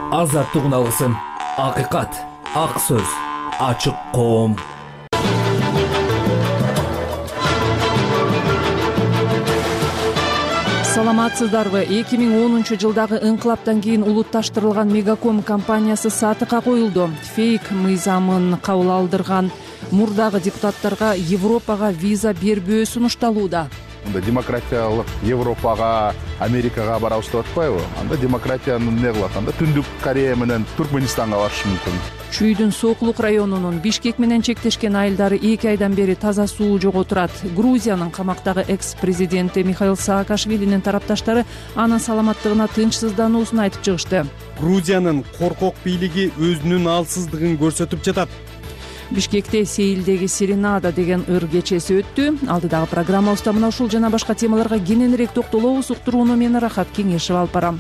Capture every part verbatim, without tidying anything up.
Азаттык алгысын, акыйкат, ак сөз, ачык коом. Саламатсыздарбы? эки миң онунчу жылдагы ыңкылаптан кийин улутташтырылган Мегаком компаниясы сатыкка коюлду. Фейк мыйзамын кабыл алдырган мурдагы депутаттарга Европага виза бербөө сунушталууда. Анда демократиялык Европага, Америкага барабыз деп атпайбы? Анда демократияны эмне кылат? Анда Түндүк Корея менен Туркменистанга барышы мүмкүн. Чүйдүн Сокулук районунун Бишкек менен чектешкен айылдары эки айдан бери таза суу жок отурат. Грузиянын камактагы экс-президенти Михаил Саакашвилинин тарапташтары анын саламаттыгына тынчсыздануусун айтып чыгышты. Грузиянын коркок бийлиги өзүнүн алсыздыгын көрсөтүп жатат. Бишкекте Сейилдеги Серенада деген ыр кечеси өттү. Алдыдагы программа устамына ушул жана башка темаларга кененирээк токтолобуз. Уктурууну мен Рахат Кеңешева алып барам.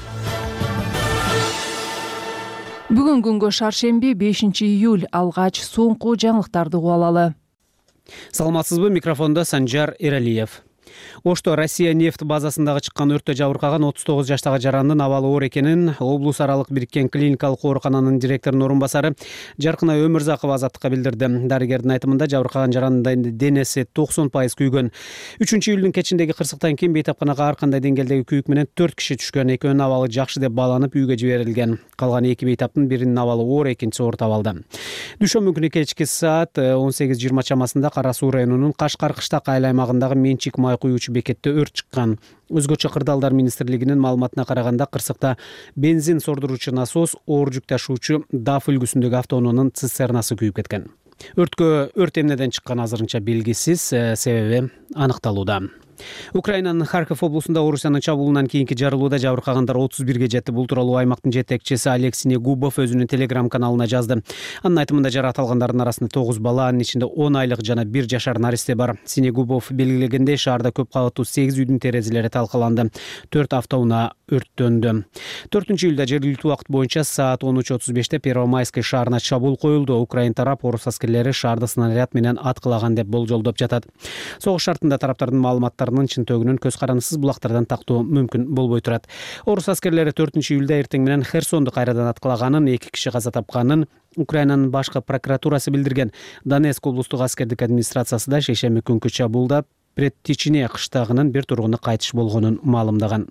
Бүгүн күнгө шаршемби бешинчи июль алгач соңку жаңылыктарды угуп алалы. Саламатсызбы, микрофондо Санжар Эралиев. Ошто Россия нефть базасындагы чыккан өрттө жабыркаган отуз тогуз жаштагы жарандын абалы оор экенин облус аралык бириккен клиникалык оорукананын директорунун орун басары Жаркына Өмүрзакова Азаттыкка билдирди. Дарыгердин айтымында жабыркаган жарандын денеси токсон пайыз күйгөн. үчүнчү июлдун кечиндеги кырсыктан кийин бейтапканага ар кандай деңгээлдеги күйүк менен төрт киши түшкөн. Экөөнүн абалы жакшы деп бааланып үйгө жиберилген. Калган эки бейтаптын биринин абалы оор, экинчиси орто абалда. Дүйшөмбү күнү кечки саат он сегиз жыйырма чамасында Кара Суу районунун Кашкар Кыштак айыл аймагындагы Менчик май куюучу бекетте өрт чыккан. Өзгөчө Кырдаалдар министрлигинин маалыматына караганда кырсыкта бензин сордуруучу насос, оор жүк ташуучу даф үлгүсүндөгү автоунаанын цистернасы күйүп кеткен. Өрткө өрт эмнеден чыккан азырынча белгисиз, себеби аныкталууда. Украинанын Харьков облусунда Орусиянын чабуулунан кийинки жарылууда жабыркагандар отуз бирге жетти. Бул тууралуу аймактын жетекчиси Олег Синегубов өзүнүн телеграм каналына жазды. Анын айтымында жаратылгандардын арасында тогуз бала, анын ичинде он айлык жана бир жашар наристе бар. Синегубов белгилегендей, шаарда көп кабаттуу сегиз үйдүн терезелери талкаланды. төрт автоунаа өрттөндү. төртүнчү июлда жергиликтүү убакыт боюнча саат он үч отуз беште Первомайский шаарына чабуул коюлду. Украин тарап орус аскерлери шаарды снаряд менен аткылаган деп болжолдоп жатат. Согуш шартында тараптардын маалыматтарынын чын төгүнүн көз карандысыз булактардан тактоо мүмкүн болбой турат. Орус аскерлери төртүнчү июлда эртең менен Херсонду кайрадан аткылаганын, эки киши каза тапканын Украинанын башкы прокуратурасы билдирген. Донецк облустук аскердик администрациясы да шейшемби күнкү чабуулда Предтичине кыштагынын бир тургуну кайтыш болгонун маалымдаган.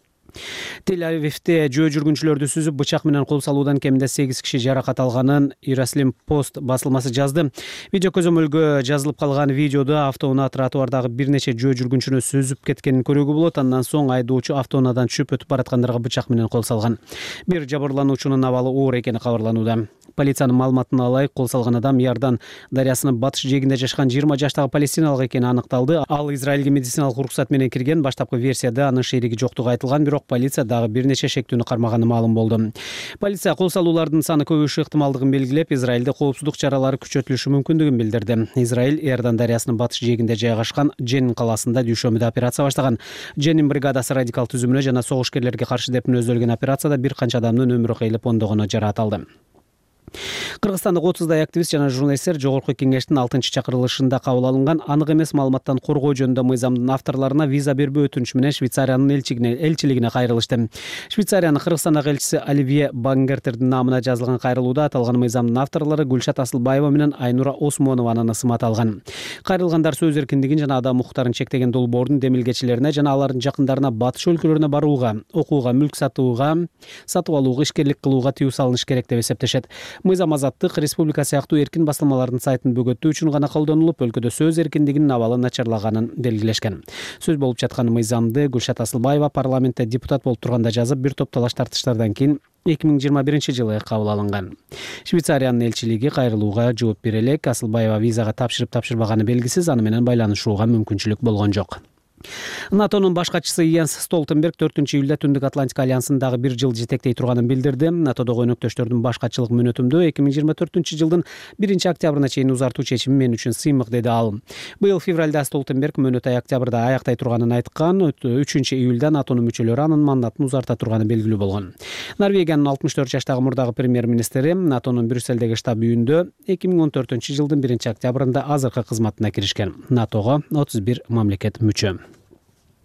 Тель-Авивде жөө жүргүнчүлөрдү сүзүп бычак менен кол салуудан кеминде сегиз киши жаракат алганын Иерусалим пост басылмасы жазды. Видео көзөмөлгө жазылып калган видеодо автоунаа тротуардагы бир нече жөө жүргүнчүнү сүзүп кеткенин көрүүгө болот. Андан соң айдоочу автоунаадан түшүп өтүп бараткандарга бычак менен кол салган. Бир жабырлануучунун абалы оор экени кабарланууда. Полициянын маалыматына ылайык, кол салган адам Иордан дарыясынын батыш жээгинде жашаган жыйырма жаштагы палестиналык экени аныкталды. Ал Израилге медициналык уруксат менен кирген. Баштапкы версияда анын шериги жоктугу айтылган, бирок полиция дагы бир нече шектүүнү кармаганы маалым болду. Полиция кол салуулардын саны көбөйүшү ыктымалдыгын белгилеп, Израилде коопсуздук чаралары күчөтүлүшү мүмкүндүгүн билдирди. Израиль Иордан дарыясынын батыш жээгинде жайгашкан Дженин калаасында дүйшөмбүдө операция баштаган. Дженин бригадасы радикал түзүмүнө жана согушкерлерге каршы деп мүнөздөлгөн операцияда бир канча адамдын өмүрү кыйылып, ондогону жаракат алды. Кыргызстандык отуздай активист жана журналисттер Жогорку Кеңештин алтынчы чакырылышында кабыл алынган анык эмес маалыматтан коргоо жөнүндө мыйзамдын авторлоруна виза бербөө өтүнүчү менен Швейцариянын элчилигине кайрылышты. Швейцариянын Кыргызстандагы элчиси Оливье Бангертердин намына жазылган кайрылууда аталган мыйзамдын авторлору Гүлшат Асылбаева менен Айнура Осмонованын ысымат алган. Кайрылгандар сөз эркиндигин жана адам укуктарын чектеген долбоордун демилгечилерине жана алардын жакындарына батыш өлкөлөрүнө барууга, окууга, мүлк сатууга, сатып алууга, ишкерлик кылууга тыюу салыныш керек деп эсептешет. Мыйзам Азаттык республика сыяктуу эркин басылмалардын сайтын бөгөттөө үчүн гана колдонулуп, өлкөдө сөз эркиндигинин абалы начарлаганын белгилешкен. Сөз болуп жаткан мыйзамды Гүлшат Асылбаева парламентте депутат болуп турганда жазып, бир топ талаш тартыштардан кийин эки миң жыйырма биринчи жылы кабыл алынган. Швейцариянын элчилиги кайрылууга жооп бере элек. Асылбаева визага тапшырып тапшырбаганы белгисиз, аны менен байланышууга мүмкүнчүлүк болгон жок. НАТОнун башкачысы Йенс Столтенберг төртүнчү июлда Түндүк Атлантика альянсын дагы бир жыл жетектей турганын билдирди. НАТОдогу өнөктөштөрдүн башкачылык мүнөтүмдү эки миң жыйырма төртүнчү жылдын биринчи октябрына чейин узартуу чечими мен үчүн сыймык, деди ал. Быйыл февралда Столтенберг мөөнөт октябрда аяктай турганын айткан. үчүнчү июлда НАТОнун мүчөлөрү анын мандатын узарта турганы белгилүү болгон. Норвегиянын алтымыш төрт жаштагы мурдагы премьер-министри НАТОнун Брюссельдеги штаб үйүндө эки миң он төртүнчү жылдын биринчи октябрында азыркы кызматына киришкен. НАТОго отуз бир мамлекет мүчө.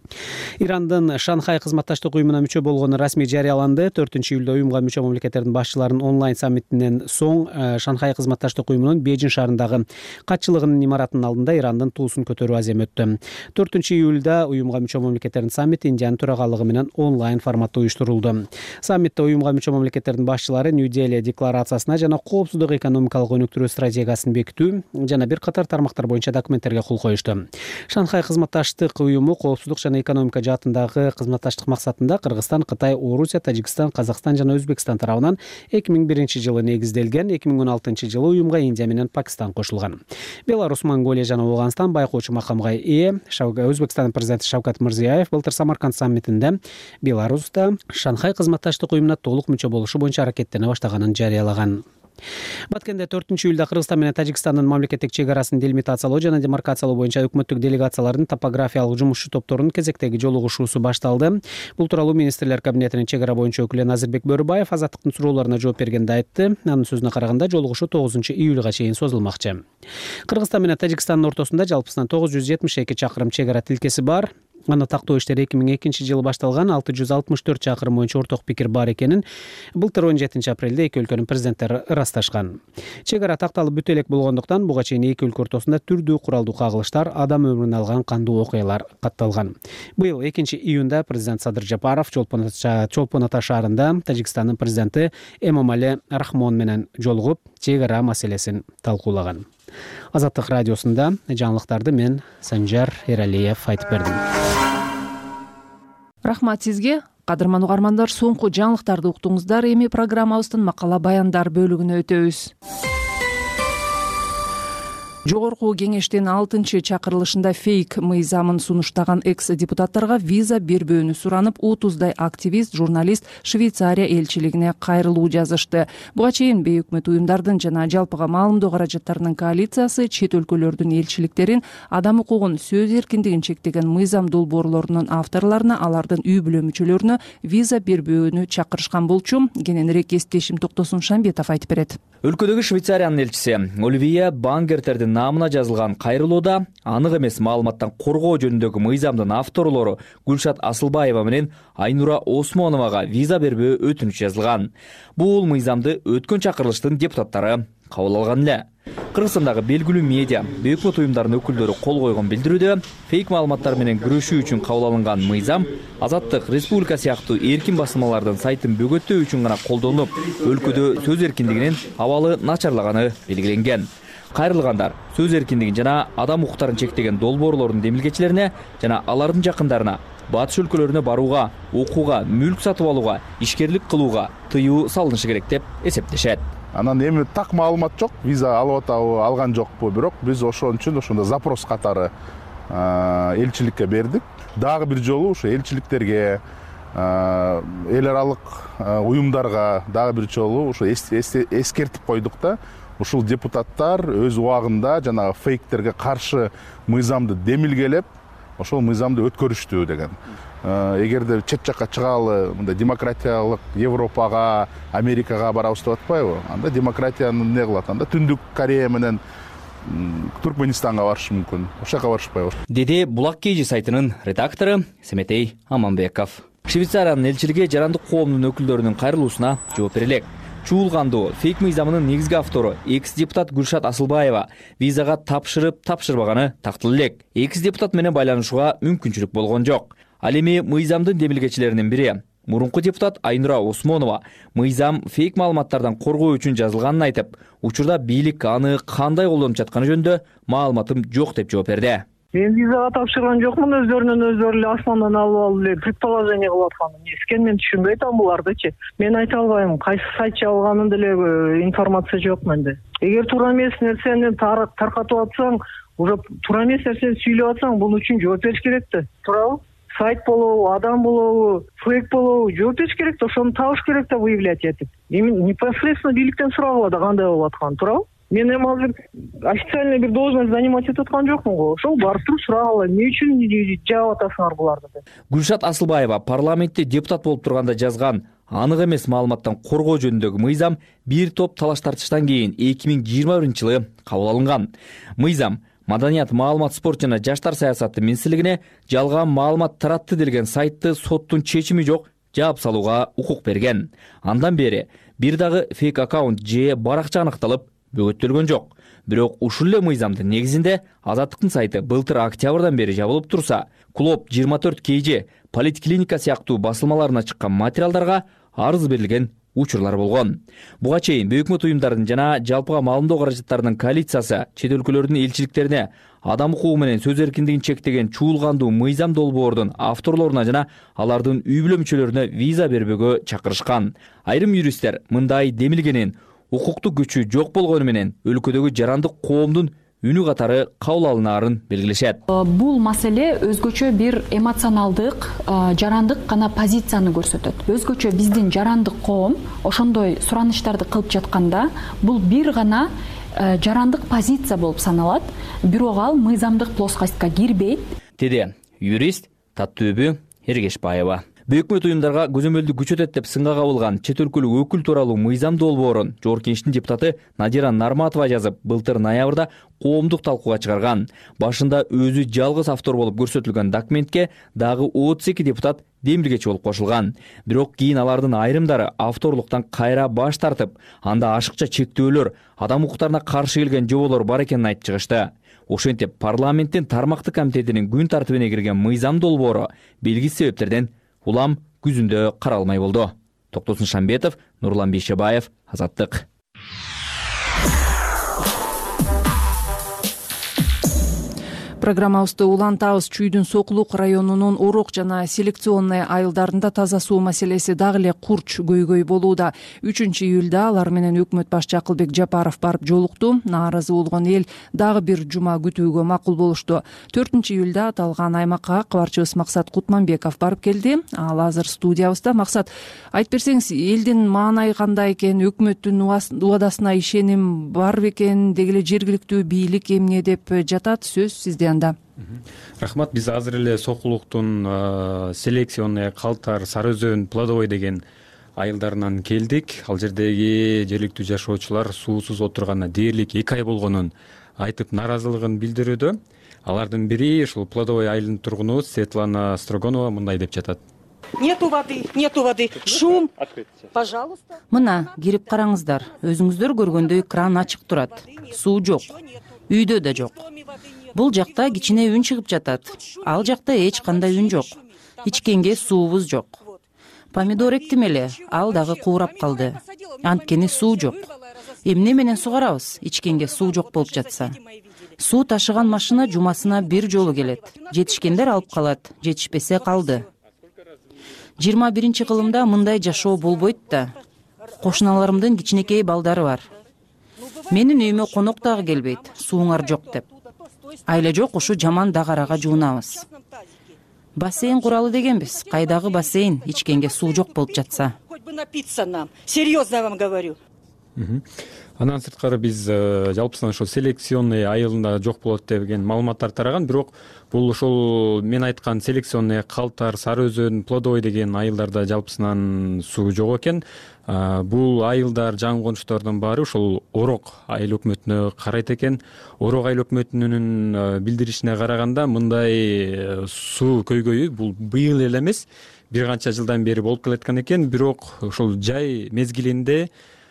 Ирандын Шанхай кызматташтык уюмуна мүчө болгону расмий жарыяланды. төртүнчү июлда уюмга мүчө мамлекеттердин башчыларынын онлайн саммитинен соң Шанхай кызматташтык уюмунун Бейжин шаарындагы катчылыгынын имаратынын алдында Ирандын туусун көтөрүү азем өттү. төртүнчү июлда уюмга мүчө мамлекеттердин саммити Индиянын төрагалыгы менен онлайн форматта уюштурулду. Саммитте уюмга мүчө мамлекеттердин башчылары Нью-Дели декларациясына жана коопсуздук экономикалык өнүктүрүү стратегиясын бекитүү жана бир катар тармактар боюнча документтерге кол коюшту. Шанхай кызматташтык уюму коопсуздук жана экономика жаатындагы кызматташтык максатында Кыргызстан, Кытай, Орусия, Тажикстан, Казакстан жана Өзбекстан тарабынан эки миң биринчи жылы негизделген. эки миң он алтынчы жылы уюмга Индия менен Пакистан кошулган. Беларусь, Монголия жана Ооганстан байкоочу макамга ээ. Өзбекстандын президенти Шавкат Мирзиёев былтыр Самарканд саммитинде Беларуста Шанхай кызматташтык уюмуна толук мүчө болушу боюнча аракеттене баштаганын жарыялаган. Баткенде төртүнчү июлда Кыргызстан менен Тажикстандын мамлекеттик чек арасын делимитациялоо жана демаркациялоо боюнча өкмөттүк делегациялардын топографиялык жумушчу топторунун кезектеги жолугушуусу башталды. Бул тууралуу министрлер кабинетинин чек ара боюнча өкүлү Назырбек Бөрүбаев Азаттыктын суроолоруна жооп бергенде айтты. Анын сөзүнө караганда жолугушуу тогузунчу июлга чейин созулмакчы. Кыргызстан менен Тажикстандын ортосунда жалпысынан тогуз жүз жетимиш эки чакырым чек ара тилкеси бар. Аны тактоо иштери эки миң экинчи жылы башталган. алты жүз алтымыш төрт чакырым боюнча орток пикир бар экенин былтыр он жетинчи апрелде эки өлкөнүн президенттери ырасташкан. Чек ара такталып бүтө элек болгондуктан буга чейин эки өлкө ортосунда түрдүү куралдуу кагылыштар, адам өмүрүн алган кандуу окуялар катталган. Быйыл экинчи июнда президент Садыр Жапаров Чолпон Ата шаарында Тажикстандын президенти Эмомали Рахмон менен жолугуп, чек ара маселесин талкуулаган. Азаттык радиосунда жаңылыктарды мен Санжар Эралиев айтып бердим. Рахмат сизге. Кадырман угармандар, соңку жаңылыктарды уктуңуздар. Эми программабыздын макала баяндар бөлүгүнө өтөбүз. Жогорку кеңештин алтынчы чакырылышында фейк мыйзамын сунуштаган экс-депутаттарга виза бербөөнү суранып, отуздай активист, журналист Швейцария элчилигине кайрылуу жазышты. Буга чейин бейөкмөт уюмдардын жана жалпыга маалымдоо каражаттарынын коалициясы чет өлкөлөрдүн элчиликтерин адам укугун, сөз эркиндигин чектеген мыйзам долбоорлорунун авторлоруна, алардын үй бүлө мүчөлөрүнө виза бербөөнү чакырышкан болчу. Кененирээк кесиптешим Токтосун Шамбетов айтып берет. Өлкөдөгү Швейцариянын элчиси Оливия Бангертердин наамына жазылган кайрылууда анык эмес маалыматтан коргоо жөнүндөгү мыйзамдын авторлору Гүлшат Асылбаева менен Айнура Осмоновага виза бербөө өтүнүч жазылган. Бул мыйзамды өткөн чакырылыштын депутаттары кабыл алган эле. Кыргызстандагы белгилүү медиа, бейөкмөт уюмдарынын өкүлдөрү кол койгон билдирүүдө фейк маалыматтар менен күрөшүү үчүн кабыл алынган мыйзам Азаттык, Республика сыяктуу эркин басмалардын сайтын бөгөттөө үчүн гана колдонулуп, өлкөдө сөз эркиндигинин абалы начарлаганы белгиленген. Кайрылгандар сөз эркиндигин жана адам укуктарын чектеген долбоорлордун демилгечилерине жана алардын жакындарына батыш өлкөлөрүнө барууга, окууга, мүлк сатып алууга, ишкерлик кылууга тыюу салынышы керек деп эсептешет. Анан эми так маалымат жок, виза алып атабы, алган жокпу, бирок биз ошон үчүн ошондо запрос катары элчиликке бердик. Дагы бир жолу ошо элчиликтерге, эл аралык уюмдарга дагы бир жолу ошо эскертип койдук да. Ушул депутаттар өз убагында жана фейктерге каршы мыйзамды демилгелеп, ошол мыйзамды өткөрүштү деген. Эгерде чет жакка чыгалы, мындай демократиялык Европага, Америкага барабыз деп атпайбы? Анда демократияны эмне кылат? Анда Түндүк Корея менен Туркменистанга барышы мүмкүн. Ошол жака барышпайбы? Деди Булак Кежи сайтынын редактору Семетей Аманбеков. Швейцариянын элчилиги жарандык коомдун өкүлдөрүнүн кайрылуусуна жооп берелек. Чуулгандуу фейк мыйзамынын негизги автору экс-депутат Гүлшат Асылбаева визага тапшырып, тапшырбаганы тактыл элек. Экс-депутат менен байланышууга мүмкүнчүлүк болгон жок. Ал эми мыйзамдын демилгечилеринин бири мурунку депутат Айнура Осмонова мыйзам фейк маалыматтардан коргоо үчүн жазылганын айтып, учурда бийлик аны кандай колдонуп жатканы жөнүндө маалыматым жок деп жооп берди. Мен визага тапшырган жокмун, өздөрүнөн өздөрү эле асмандан алып алып эле предположение кылып аткан. Эскен мен түшүнбөй атам булардычы. Мен айта албайм, кайсы сайт жабылганын деле информация жок менде. Эгер туура эмес нерсени таркатып атсаң, уже туура эмес нерсени сүйлөп атсаң, бунун үчүн жооп бериш керек да. Туурабы? Сайт болобу, адам болобу, фейк болобу, жооп бериш керек да, ошону табыш керек да выявлять этип. Эми непосредственно бийликтен сурагыла да кандай болуп атканын, туурабы? Мен эми азыр официальный бир должность занимать этип аткан жокмун го. Ошол барып туруп сурагыла, эмне үчүн жаап атасыңар буларды деп. Гүлшат Асылбаева парламентте депутат болуп турганда жазган анык эмес маалыматтан коргоо жөнүндөгү мыйзам бир топ талаш тартыштан кийин эки миң жыйырма биринчи жылы кабыл алынган. Мыйзам Маданият, маалымат, спорт жана жаштар саясаты министрлигине жалган маалымат таратты делген сайтты соттун чечими жок жаап салууга укук берген. Андан бери бир дагы фейк аккаунт же баракча аныкталып бөгөттөлгөн жок. Бирок ушул эле мыйзамдын негизинде Азаттыктын сайты былтыр октябрдан бери жабылып турса, Клуб жыйырма төрт кей же Политклиника сыяктуу басылмаларына чыккан материалдарга арыз берилген учурлар болгон. Буга чейин өкмөт уюмдардын жана жалпыга маалымдоо каражаттарынын коалициясы чет өлкөлөрдүн элчиликтерине адам укугу менен сөз эркиндигин чектеген чуулгандуу мыйзам долбоордун авторлоруна жана алардын үй бүлө мүчөлөрүнө виза бербөөгө чакырышкан. Айрым юристтер мындай демилгенин укуктук күчү жок болгону менен өлкөдөгү жарандык коомдун үнү катары кабыл алынаарын белгилешет. Бул маселе өзгөчө бир эмоционалдык, жарандык гана позицияны көрсөтөт. Өзгөчө биздин жарандык коом ошондой сураныштарды кылып жатканда, бул бир гана жарандык позиция болуп саналат, бирок ал мыйзамдык плоскостька кирбейт, деди юрист Таттөбү Эргешбаева. Өкмөт уюмдарга көзөмөлдү күчөтөт деп сынга кабылган чет өлкөлүк өкүл тууралуу мыйзам долбоорун Жогорку Кеңештин депутаты Надира Нарматова жазып, былтыр ноябрда коомдук талкууга чыгарган. Башында өзү жалгыз автор болуп көрсөтүлгөн документке дагы отуз эки депутат демилгечи болуп кошулган. Бирок кийин алардын айрымдары авторлуктан кайра баш тартып, анда ашыкча чектөөлөр, адам укуктарына каршы келген жоболор бар экенин айтып чыгышты. Ошентип парламенттин тармактык комитетинин күн тартибине кирген мыйзам долбоору белгисиз себептерден улам күзүндө каралмай болду. Токтосун Шамбетов, Нурлан Бейшебаев, Азаттык. Программабызды улантабыз. Чүйдүн Сокулук районунун Орок жана селекционный айылдарында таза суу маселеси дагы эле курч көйгөй болууда. үчүнчү июлда алар менен өкмөт башчы Акылбек Жапаров барып жолукту. Нааразы болгон эл дагы бир жума күтүүгө макул болушту. төртүнчү июлда аталган аймакка кабарчыбыз Максат Кутманбеков барып келди. Ал азыр студиябызда. Максат, айтып берсеңиз, элдин маанайы кандай экен, өкмөттүн убадасына ишеним бар бекен, деги эле жергиликтүү бийлик эмне деп жатат, сөз сизде. Рахмат, биз азыр эле Сокулуктун селекционный Калтар, Сары Өзөн, Плодовой деген айылдарынан келдик. Ал жердеги жергиликтүү жашоочулар суусуз отурганына дээрлик эки ай болгонун айтып нааразылыгын билдирүүдө. Алардын бири ушул Плодовой айылынын тургуну Светлана Строгонова мындай деп жатат. Нету воды, нету воды. Шум. Пожалуйста. Мына, кирип караңыздар. Өзүңүздөр көргөндөй кран ачык турат. Суу жок. Үйдө да жок. Бул жакта кичине үн чыгып жатат. Ал жакта эч кандай үн жок. Ичкенге суубуз жок. Помидор эктим эле, ал дагы куурап калды. Анткени суу жок. Эмне менен сугарабыз, ичкенге суу жок болуп жатса? Суу ташыган машина жумасына бир жолу келет. Жетишкендер алып калат, жетишпесе калды. жыйырма биринчи кылымда мындай жашоо болбойт да. Кошуналарымдын кичинекей балдары бар. Менин үйүмө конок дагы келбейт, сууңар жок деп. Айла жок, ушу жаман дагарага жуунабыз. Бассейн куралы дегенбиз. Кайдагы бассейн, ичкенге суу жок болуп жатса. Хоть бы напиться нам. Серьезно вам говорю. Андан сырткары биз жалпысынан ошол селекционный айылында жок болот деген маалыматтар тараган, бирок бул ошол мен айткан селекционный Калтар, Сары Өзөн, Плодовой деген айылдарда жалпысынан суу жок экен. Бул айылдар, жан конуштардын баары ошол Орок айыл өкмөтүнө карайт экен. Орок айыл өкмөтүнүн билдиришине караганда мындай суу көйгөйү бул быйыл эле эмес, бир канча жылдан бери болуп келаткан экен, бирок ошол жай мезгилинде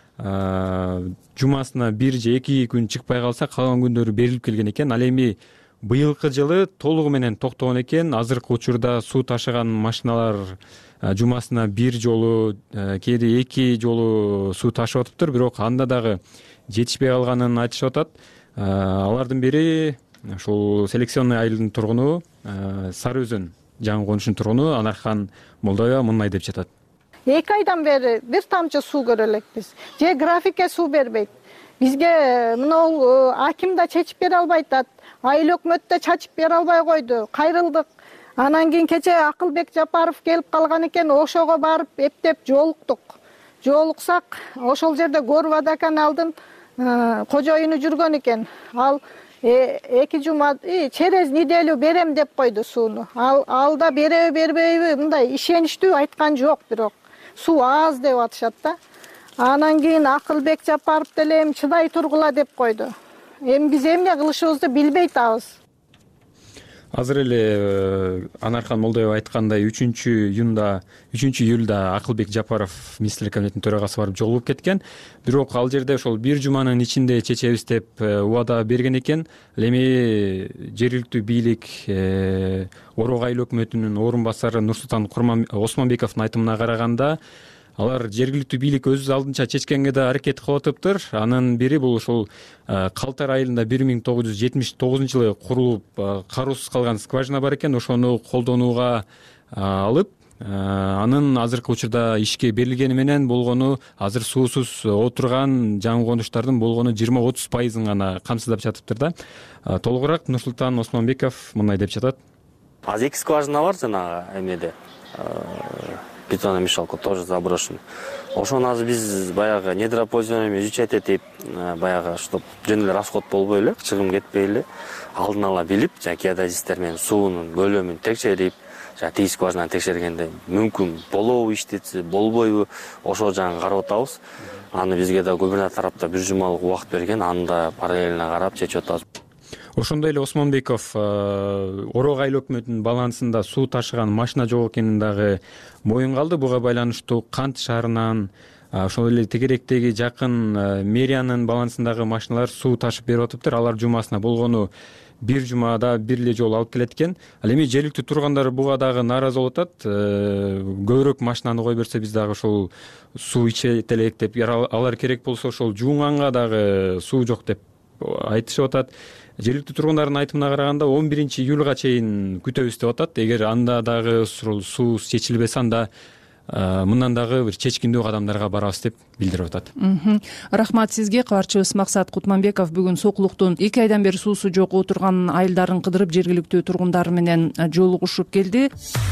жумасына бир же эки күн чыкпай калса, калган күндөрү берилип келген экен. Ал эми быйылкы жылы толугу менен токтогон экен. Азыркы учурда суу ташыган машиналар жумасына бир жолу, кээде эки жолу суу ташып атыптыр, бирок анда дагы жетишпей калганын айтышып атат. Алардын бири ошол селекционный айылдын тургуну Сары Өзөн жаңы конушунун тургуну Анархан Молдоева мындай деп жатат. Эки айдан бери бир тамчы суу көрө элекпиз. Же графикке суу бербейт. Бизге мына аким да чечип бере албай атат. Айыл өкмөт да чачып бере албай койду. Кайрылдык. Анан кийин кече Акылбек Жапаров келип калган экен. Ошого барып эптеп жолуктук. Жолуксак, ошол жерде Горвада каналдын кожоюну жүргөн экен. Ал эки жума через неделю берем деп койду сууну. Ал алда береби бербейби мындай ишеничтүү айткан жок, бирок суу аз деп атышат да. Анан кийин Акылбек Жапаров деле эми чыдай тургула деп койду. эми биз эмне кылышыбызды билбей атабыз. Азыр эле Анархан Молдоева айткандай үчүнчү июнда үчүнчү июлда Акылбек Жапаров министрлер кабинетинин төрагасы барып жолугуп кеткен. Бирок ал жерде ошол бир жуманын ичинде чечебиз деп убада берген экен. Ал эми жергиликтүү бийлик Орок айыл өкмөтүнүн орун басары Нурсултан Осмонбековдун айтымына караганда алар жергиликтүү бийлик өз алдынча чечкенге да аракет кылып атыптыр. Анын бири бул ошол Калтар айылында бир миң тогуз жүз жетимиш тогузунчу жылы курулуп кароосуз калган скважина бар экен. Ошону колдонууга алып, анын азыркы учурда ишке берилгени менен болгону азыр суусуз отурган жаңы конуштардын болгону жыйырма отуз пайызын гана камсыздап жатыптыр да. Толугураак Нурсултан Осмонбеков мындай деп жатат. Аз эки скважина бар жанагы эмеде. Бетономешалка тоже заброшен. Ошону азыр биз баягы недропользование изучать этип, баягы чтоб жөн эле расход болбой эле, чыгым кетпей эле, алдын ала билип, жана геодезисттер менен суунун көлөмүн текшерип, жана тиги скважинаны текшергенде мүмкүн болобу иштетсе, болбойбу, ошо жагын карап атабыз. Аны бизге да губернатор тарапта бир жумалык убакыт берген, аны да параллельно карап чечип атабыз. Ошондой эле Осмонбеков Орок айыл өкмөтүнүн балансында суу ташыган машина жок экенин дагы моюнга алды. Буга байланыштуу Кант шаарынан, ошол эле тегеректеги жакын мэриянын балансындагы машиналар суу ташып берип атыптыр. Алар жумасына болгону бир жумада бир эле жолу алып келет экен. Ал эми жергиликтүү тургандар буга дагы нааразы болуп атат. Көбүрөөк машинаны кое берсе биз дагы ошол суу ичет элек деп, алар керек болсо ошол жуунганга дагы суу жок деп айтышып атат. Жергиликтүү тургундардын айтымына караганда он биринчи июлга чейин күтөбүз деп атат. Эгер анда дагы суу чечилбесе, анда мындан дагы бир чечкиндүү кадамдарга барабыз деп билдирип атат. Рахмат сизге. Кабарчыбыз Максат Кутманбеков бүгүн Сокулуктун эки айдан бери суусу жок отурган айылдарын кыдырып жергиликтүү тургундар менен жолугушуп келди.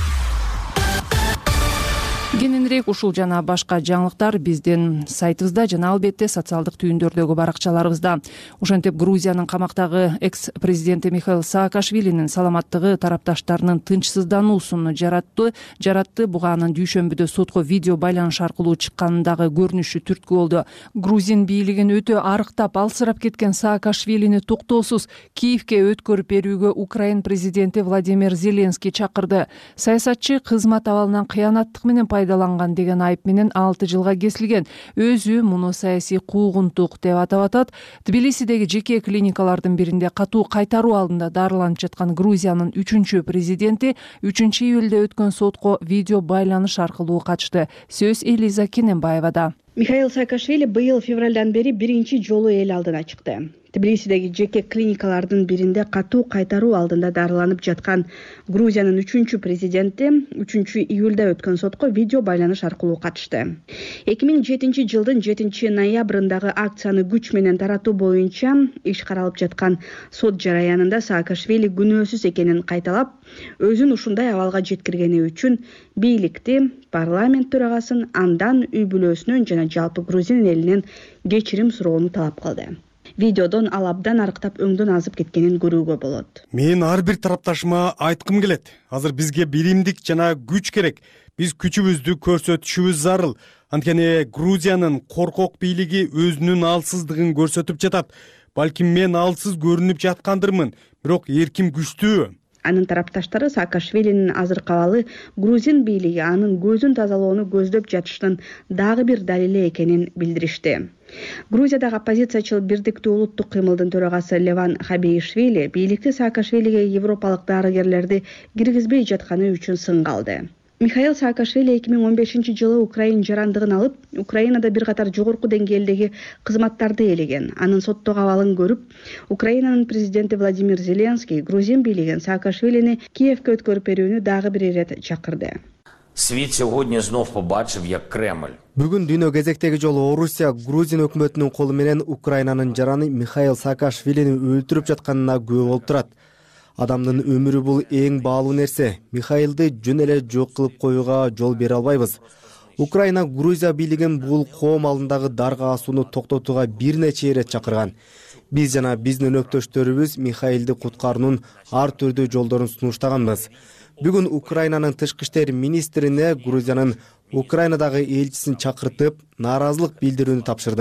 Кененирээк ушул жана башка жаңылыктар биздин сайтыбызда жана албетте социалдык түйүндөрдөгү баракчаларыбызда. Ошентип Грузиянын камактагы экс-президенти Михаил Саакашвилинин саламаттыгы тарапташтарынын тынчсыздануусун жаратты. Жаратты. Буга анын дүйшөмбүдө сотко видео байланыш аркылуу чыкканындагы көрүнүшү түрткү болду. Грузин бийлигин өтө арыктап, алсырап кеткен Саакашвилини токтоосуз Киевке өткөрүп берүүгө Украин президенти Владимир Зеленский чакырды. Саясатчы кызмат абалынан кыянаттык менен пайдаланган деген айып менен алты жылга кесилген. Өзү муну саясий куугунтук деп атап атат. Тбилисидеги жеке клиникалардын биринде катуу кайтаруу алдында дарыланып жаткан Грузиянын үчүнчү президенти үчүнчү июлда өткөн сотко видео байланыш аркылуу катышты. Сөз Элиза Кененбаевада. Михаил Саакашвили быйыл февралдан бери биринчи жолу эл алдына чыкты. Тбилисидеги жеке клиникалардын биринде катуу кайтаруу алдында дарыланып жаткан Грузиянын үчүнчү президенти үчүнчү июлда өткөн сотко видео байланыш аркылуу катышты. эки миң жетинчи жылдын жетинчи ноябрындагы акцияны күч менен таратуу боюнча иш каралып жаткан сот жараянында Саакашвили күнөөсүз экенин кайталап, өзүн ушундай абалга жеткиргени үчүн бийликти, парламент төрагасын, андан үй бүлөсүнөн жана жалпы Грузин элинен кечирим суроону талап кылды. Видеодон ал абдан арыктап өңдөн азып кеткенин көрүүгө болот. Мен ар бир тарапташыма айткым келет. Азыр бизге биримдик жана күч керек. Биз күчүбүздү көрсөтүшүбүз зарыл. Анткени Грузиянын коркок бийлиги өзүнүн алсыздыгын көрсөтүп жатат. Балким мен алсыз көрүнүп жаткандырмын, бирок эрким күчтүү. Анын тарапташтары Саакашвилинин азыркы абалы Грузин бийлиги анын көзүн тазалоону көздөп жатышынын дагы бир далили экенин билдиришти. Грузиядагы оппозициячыл Бирдиктүү улуттук кыймылдын төрагасы Леван Хабиишвили бийликти Саакашвилиге европалык дарыгерлерди киргизбей жатканы үчүн сынга алды. Михаил Саакашвили эки миң он бешинчи жылы Украин жарандыгын алып, Украинада бир катар жогорку деңгээлдеги кызматтарды ээлеген. Анын соттогу абалын көрүп, Украинанын президенти Владимир Зеленский Грузин бийлигин Саакашвилини Киевке өткөрүп берүүнү дагы бир ирет чакырды. Світ сьогодні знов побачив, як Кремль. Бүгүн дүйнө кезектеги жолу Орусия Грузин өкмөтүнүн колу менен Украинанын жараны Михаил Саакашвилини өлтүрүп жатканына күбө болуп турат. Адамдын өмүрү бул эң баалуу нерсе. Михаилди жөн эле жок кылып коюуга жол бере албайбыз. Украина Грузия бийлигин бул коом алдындагы дарга асууну токтотууга бир нече ирет чакырган. Биз жана биздин өнөктөштөрүбүз Михаилди куткаруунун ар түрдүү жолдорун сунуштаганбыз. Бүгүн Украинанын тышкы иштер министрине Грузиянын Украинадагы элчисин чакыртып, нааразылык билдирүүнү тапшырдым.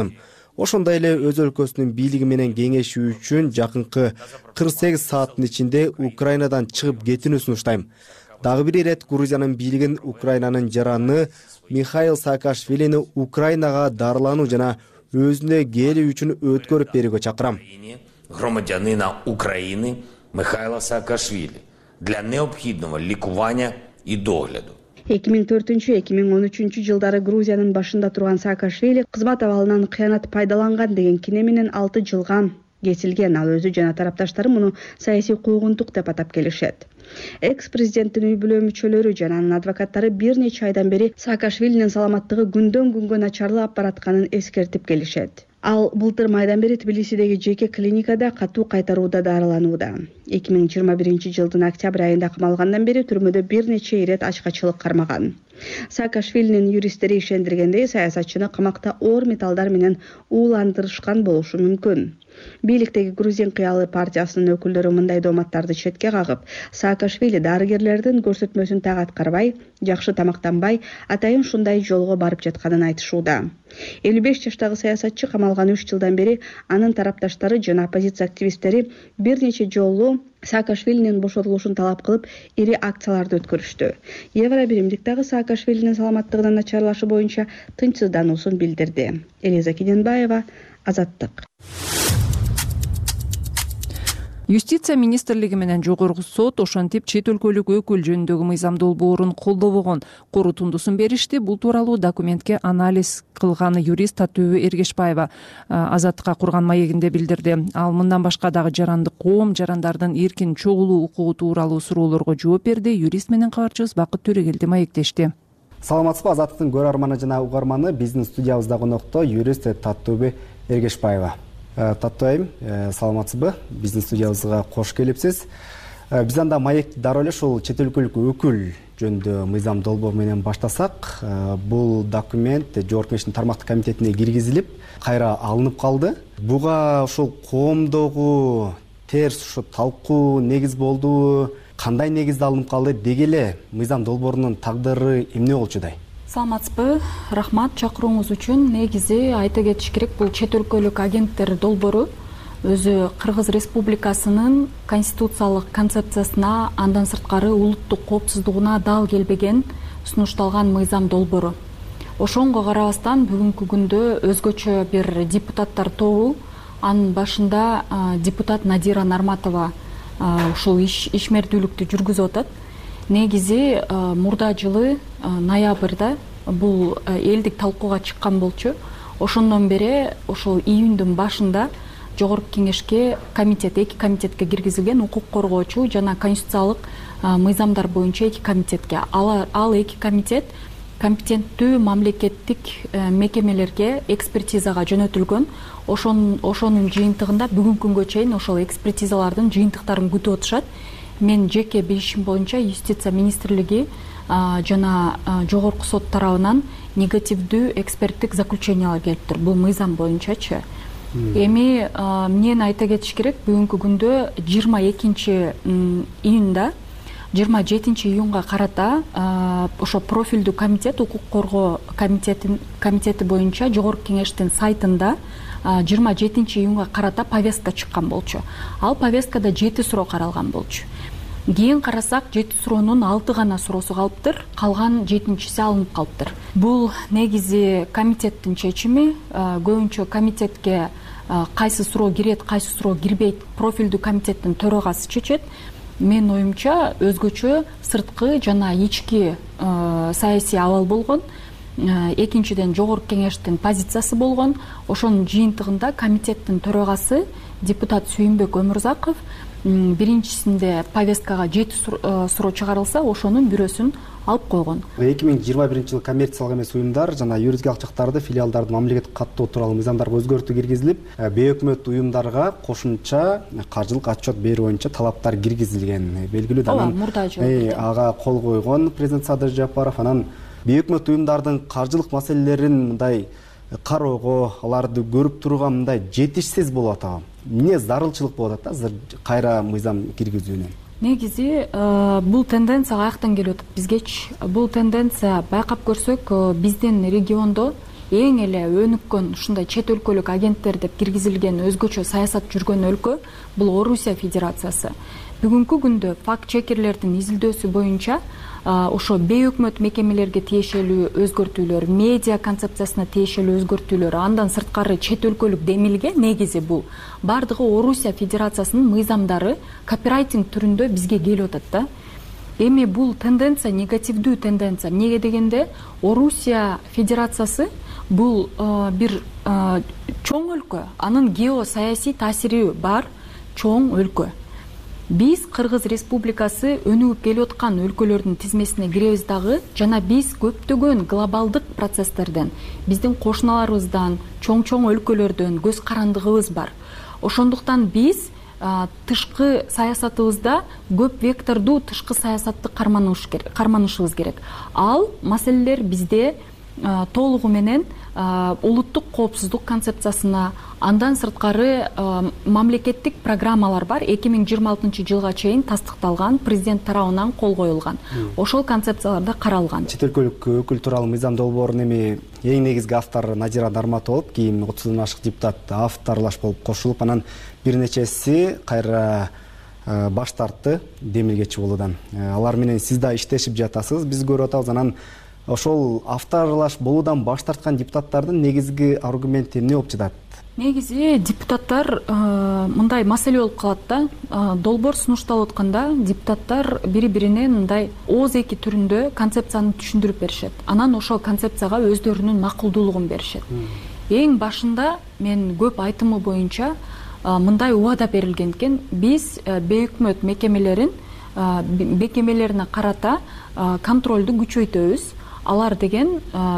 ошондой эле өз өлкөсүнүн бийлиги менен кеңешүү үчүн жакынкы кырк сегиз сааттын ичинде Украинадан чыгып кетүүнү сунуштайм. Дагы бир ирет Грузиянын бийлигин Украинанын жараны Михаил Саакашвилини Украинага дарылануу жана өзүнө келүү үчүн өткөрүп берүүгө чакырам. Громадянина України Михайла Саакашвили для необхідного лікування і догляду. эки миң төртүнчү эки миң он үчүнчү жылдары Грузиянын башында турган Саакашвили кызмат абалынан кыянат пайдаланган деген кине менен алты жылга кесилген. Ал өзү жана тарапташтары муну саясий куугунтук деп атап келишет. Экс-президенттин үй бүлө мүчөлөрү жана анын адвокаттары бир нече айдан бери Саакашвилинин саламаттыгы күндөн күнгө начарлап баратканын эскертип келишет. Ал былтыр майдан бери Тбилисидеги жеке клиникада катуу кайтарууда дарыланууда. эки миң жыйырма биринчи жылдын октябрь айында камалгандан бери түрмөдө бир нече ирет ачкачылык кармаган. Саакашвилинин юристтери ишендиргендей, саясатчыны камакта оор металлдар менен ууландырышкан болушу мүмкүн. Бийликтеги Грузин кыялы партиясынын өкүлдөрү мындай дооматтарды четке кагып, Саакашвили дарыгерлердин көрсөтмөсүн так аткарбай, жакшы тамактанбай, атайын ушундай жолго барып жатканын айтышууда. элүү беш жаштагы саясатчы камалган үч жылдан бери анын тарапташтары жана оппозиция активисттери бир нече жолу Саакашвилинин бошотулушун талап кылып, ири акцияларды өткөрүштү. Евро биримдик дагы Саакашвилинин саламаттыгынын начарлашы боюнча тынчсыздануусун билдирди. Элиза Кененбаева, Азаттык. Юстиция министрлиги менен жогорку сот ошентип чет өлкөлүк өкүл жөнүндөгү мыйзам долбоорун колдобогон. Корутундусун беришти. Бул тууралуу документке анализ кылган юрист Татуу Эргешбаева Азаттыкка курган маегинде билдирди. Ал мындан башка дагы жарандык коом, жарандардын эркин чогулуу укугу тууралуу суроолорго жооп берди. Юрист менен кабарчыбыз Бакыт Төрегелди маектешти. Саламатсызбы, Азаттыктын көрөрманы жана угарманы, биздин студиябызда конокто юрист Татуу Эргешбаева. Татуу айым, саламатсызбы? Биздин студиябызга кош келипсиз. Биз анда маекти дароо эле ушул чет өлкөлүк өкүл жөнүндө мыйзам долбоор менен баштасак, бул документ Жогорку Кеңештин тармактык комитетине киргизилип, кайра алынып калды. Буга ушул коомдогу терс ушу талкуу негиз болду, кандай негизде алынып калды, деги эле мыйзам долбоорунун тагдыры эмне болчудай? Саламатсызбы, рахмат чакырууңуз үчүн. Негизи айта кетиш керек, бул чет өлкөлүк агенттер долбоору өзү Кыргыз Республикасынын конституциялык концепциясына, андан сырткары улуттук коопсуздугуна дал келбеген сунушталган мыйзам долбоору. Ошонго карабастан бүгүнкү күндө өзгөчө бир депутаттар тобу, анын башында депутат Надира Нарматова ушул ишмердүүлүктү жүргүзүп атат. Негизи мурда жылы ноябрда бул элдик талкууга чыккан болчу. Ошондон бери ошол июндун башында Жогорку Кеңешке комитет, эки комитетке киргизилген, укук коргоочу жана конституциялык мыйзамдар боюнча эки комитетке. Ал эки комитет компетенттүү мамлекеттик мекемелерге экспертизага жөнөтүлгөн. Ошонун жыйынтыгында бүгүнкү күнгө чейин ошол экспертизалардын жыйынтыктарын күтүп атышат. Мен жеке билишим боюнча Юстиция министрлиги жана Жогорку сот тарабынан негативдүү эксперттик заключениялар келиптир. Бул мыйзам боюнчачы. Эми мен айта кетиш керек, бүгүнкү күндө жыйырма экинчи июнда, жыйырма жетинчи июнга карата ошо профилдүү комитет, укук коргоо комитети боюнча Жогорку Кеңештин сайтында жыйырма жетинчи июнга карата повестка чыккан болчу. Ал повесткада жети суроо каралган болчу. Кийин карасак, жети суроонун алты гана суроосу калыптыр, калган жетинчиси алынып калыптыр. Бул негизи комитеттин чечими. Көбүнчө комитетке кайсы суроо кирет, кайсы суроо кирбейт профилдүү комитеттин төрагасы чечет. Менин оюмча өзгөчө сырткы жана ички саясий абал болгон. Экинчиден Жогорку Кеңештин позициясы болгон. Ошонун жыйынтыгында комитеттин төрагасы депутат Сүйүнбөк Өмүрзаков биринчисинде повесткага жети суроо чыгарылса, ошонун бирөөсүн алып койгон. эки миң жыйырма биринчи жылы коммерциялык эмес уюмдар жана юридикалык жактарды, филиалдарды мамлекеттик каттоо тууралуу мыйзамдарга өзгөртүү киргизилип, бейөкмөт уюмдарга кошумча каржылык отчет берүү боюнча талаптар киргизилген. Белгилүү да, мурда жылы ага кол койгон президент Садыр Жапаров. Анан бейөкмөт уюмдардын каржылык маселелерин мындай кароого, аларды көрүп турууга мындай жетишсиз болуп атабы? Эмне зарылчылык болуп атат азыр кайра мыйзам киргизүүнүн? Негизи бул тенденция каяктан келип атат бизгечи? Бул тенденция байкап көрсөк, биздин региондо эң эле өнүккөн ушундай чет өлкөлүк агенттер деп киргизилген өзгөчө саясат жүргөн өлкө бул Орусия Федерациясы. Бүгүнкү күндө факт чекерлердин изилдөөсү боюнча ошо бейөкмөт мекемелерге тиешелүү өзгөртүүлөр, медиа концепциясына тиешелүү өзгөртүүлөр, андан сырткары чет өлкөлүк демилге негизи бул бардыгы Орусия Федерациясынын мыйзамдары копирайтинг түрүндө бизге келип атат да. Эми бул тенденция негативдүү тенденция. Эмнеге дегенде Орусия Федерациясы бул бир чоң өлкө, анын геосаясий таасири бар чоң өлкө. Биз Кыргыз Республикасы өнүгүп келе аткан өлкөлөрдүн тизмесине киребиз дагы, жана биз көптөгөн глобалдык процесстерден, биздин кошуналарыбыздан, чоң-чоң өлкөлөрдөн көз карандыгыбыз бар. Ошондуктан биз тышкы саясатыбызда көп вектордуу тышкы саясатты карманышыбыз керек. Ал маселелер бизде толугу менен улуттук коопсуздук концепциясына, андан сырткары мамлекеттик программалар бар, эки миң жыйырма алтынчы жылга чейин тастыкталган, президент тарабынан кол коюлган. Ошол концепцияларда каралган. Чет өлкөлүк өкүл тууралуу мыйзам долбоорунун эми эң негизги автору Назира Нарматова болуп, кийин отуздан ашык депутат авторлаш болуп кошулуп, анан бир нечеси кайра баш тартты демилгечи болуудан. Алар менен сиз да иштешип жатасыз, биз көрүп атабыз. Анан ошол авторлаш болуудан баш тарткан депутаттардын негизги аргументи эмне болуп жатат? Негизи депутаттар мындай маселе болуп калат да. Долбоор сунушталып атканда депутаттар бири-бирине мындай ооз эки түрүндө концепцияны түшүндүрүп беришет. Анан ошол концепцияга өздөрүнүн макулдуулугун беришет. Эң башында мен көп айтымы боюнча мындай убада берилген экен. Биз бейөкмөт мекемелерин мекемелерине карата контролду күчөйтөбүз. Алар деген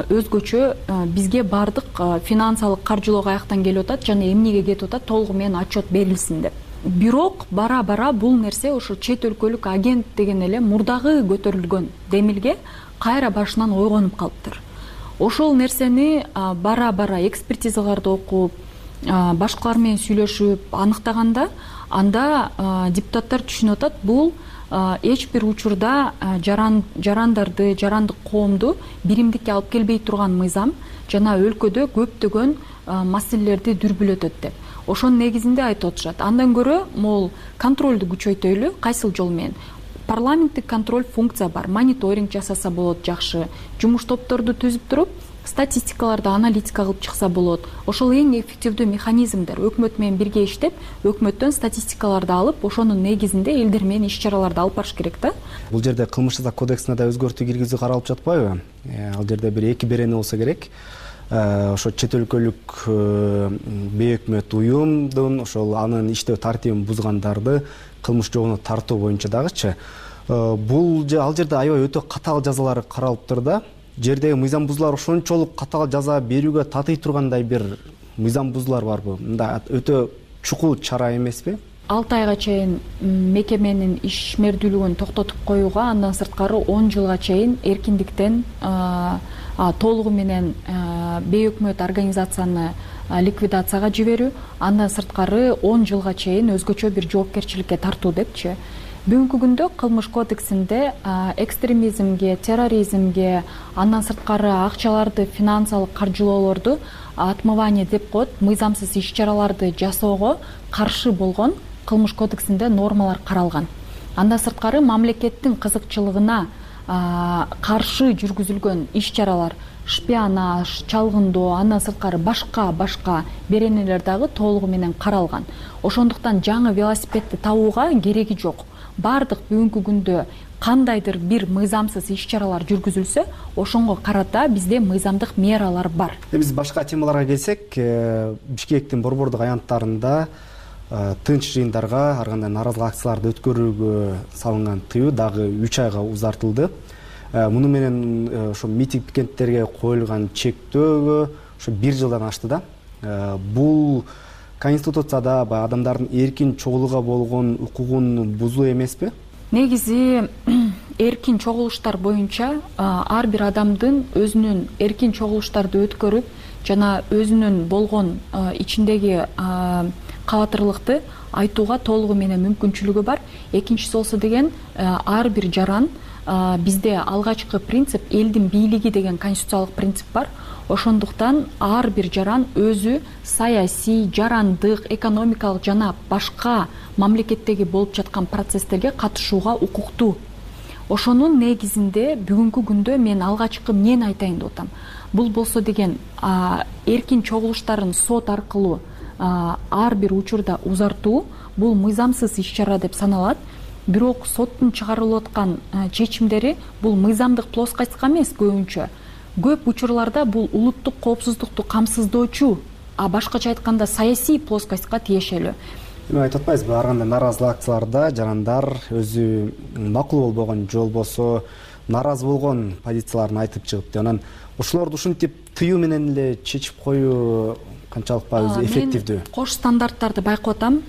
өзгөчө бизге бардык финансылык каржылоо каяктан келип атат жана эмнеге кетип атат толугу менен отчет берилсин деп. Бирок бара-бара бул нерсе ошо чет өлкөлүк агент деген эле мурдагы көтөрүлгөн демилге кайра башынан ойгонуп калыптыр. Ошол нерсени бара-бара экспертизаларды окуп, башкалар менен сүйлөшүп аныктаганда, анда депутаттар түшүнүп атат, бул эч бир учурда жарандарды, жарандык коомду биримдикке алып келбей турган мыйзам жана өлкөдө көптөгөн маселелерди дүрбүлөтөт деп. Ошонун негизинде айтып отурушат. Андан көрө могул контролду күчөйтөлү, кайсыл жол менен? Парламенттик контроль функция бар. Мониторинг жасаса болот жакшы. Жумуш топторду түзүп туруп, статистикаларды аналитика кылып чыкса болот. Ошол эң эффективдүү механизмдер. Өкмөт менен бирге иштеп, өкмөттөн статистикаларды алып, ошонун негизинде элдер менен иш-чараларды алып барыш керек да. Бул жерде кылмыш жаза кодексине да өзгөртүү киргизүү каралып жатпайбы? Ал жерде бир эки берени болсо керек. Ошо чет өлкөлүк бейөкмөт уюмдун ошол анын иштөө тартибин бузгандарды кылмыш жобуна тартуу боюнча дагычы. Бул ал жерде аябай өтө катаал жазалар каралыптыр да. Жердеги мыйзам бузуулар ошончолук катаал жаза берүүгө татый тургандай бир мыйзам бузуулар барбы? Мында өтө чукул чара эмеспи? алты айга чейин мекеменин ишмердүүлүгүн токтотуп коюуга, андан сырткары он жылга чейин эркиндиктен толугу менен бейөкмөт организацияны ликвидацияга жиберүү, андан сырткары он жылга чейин өзгөчө бир жоопкерчиликке тартуу депчи. Бүгүнкү күндө кылмыш кодексинде экстремизмге, терроризмге, андан сырткары акчаларды, финансылык каржылоолорду отмывание деп коет, мыйзамсыз иш-чараларды жасоого каршы болгон кылмыш кодексинде нормалар каралган. Андан сырткары мамлекеттин кызыкчылыгына каршы жүргүзүлгөн иш-чаралар, шпионаж, чалгындоо, андан сырткары башка башка беренелер дагы толугу менен каралган. Ошондуктан жаңы велосипедди табууга кереги жок. Бардык бүгүнкү күндө кандайдыр бир мыйзамсыз иш-чаралар жүргүзүлсө, ошонго карата бизде мыйзамдык мералар бар. Биз башка темаларга келсек, Бишкектин борбордук аянттарында тынч жыйындарга, ар кандай нааразылык акцияларды өткөрүүгө салынган тыюу дагы үч айга узартылды. Муну менен ошо митинг пикеттерге коюлган чектөөгө ошо бир жылдан ашты да. Бул Конституцияда адамдардын эркин чогулууга болгон укугун бузуу эмеспи? Негизи эркин чогулуштар боюнча ар бир адамдын өзүнүн эркин чогулуштарды өткөрүп жана өзүнүн болгон ичиндеги кабатырлыкты айтууга толугу менен мүмкүнчүлүгү бар. Экинчиси болсо деген ар бир жаран бизде алгачкы принцип элдин бийлиги деген конституциялык принцип бар. Ошондуктан ар бир жаран өзү саясий, жарандык, экономикалык жана башка мамлекеттеги болуп жаткан процесстерге катышууга укуктуу. Ошонун негизинде бүгүнкү күндө мен алгачкы эмнени айтайын деп атам. Бул болсо деген эркин чогулуштарын сот аркылуу ар бир учурда узартуу бул мыйзамсыз иш-чара деп саналат. Бирок соттун чыгарылып аткан чечимдери бул мыйзамдык плоскостька эмес көбүнчө. Көп учурларда бул улуттук коопсуздукту камсыздоочу, а башкача айтканда саясий плоскостька тиешелүү. Эми айтып атпайсызбы, ар кандай нааразылык акцияларда жарандар өзү макул болбогон же болбосо нааразы болгон позицияларын айтып чыгып, анан ошолорду ушинтип тыюу менен эле чечип коюу канчалык өзү эффективдүү? Мен кош стандарттарды байкап атам.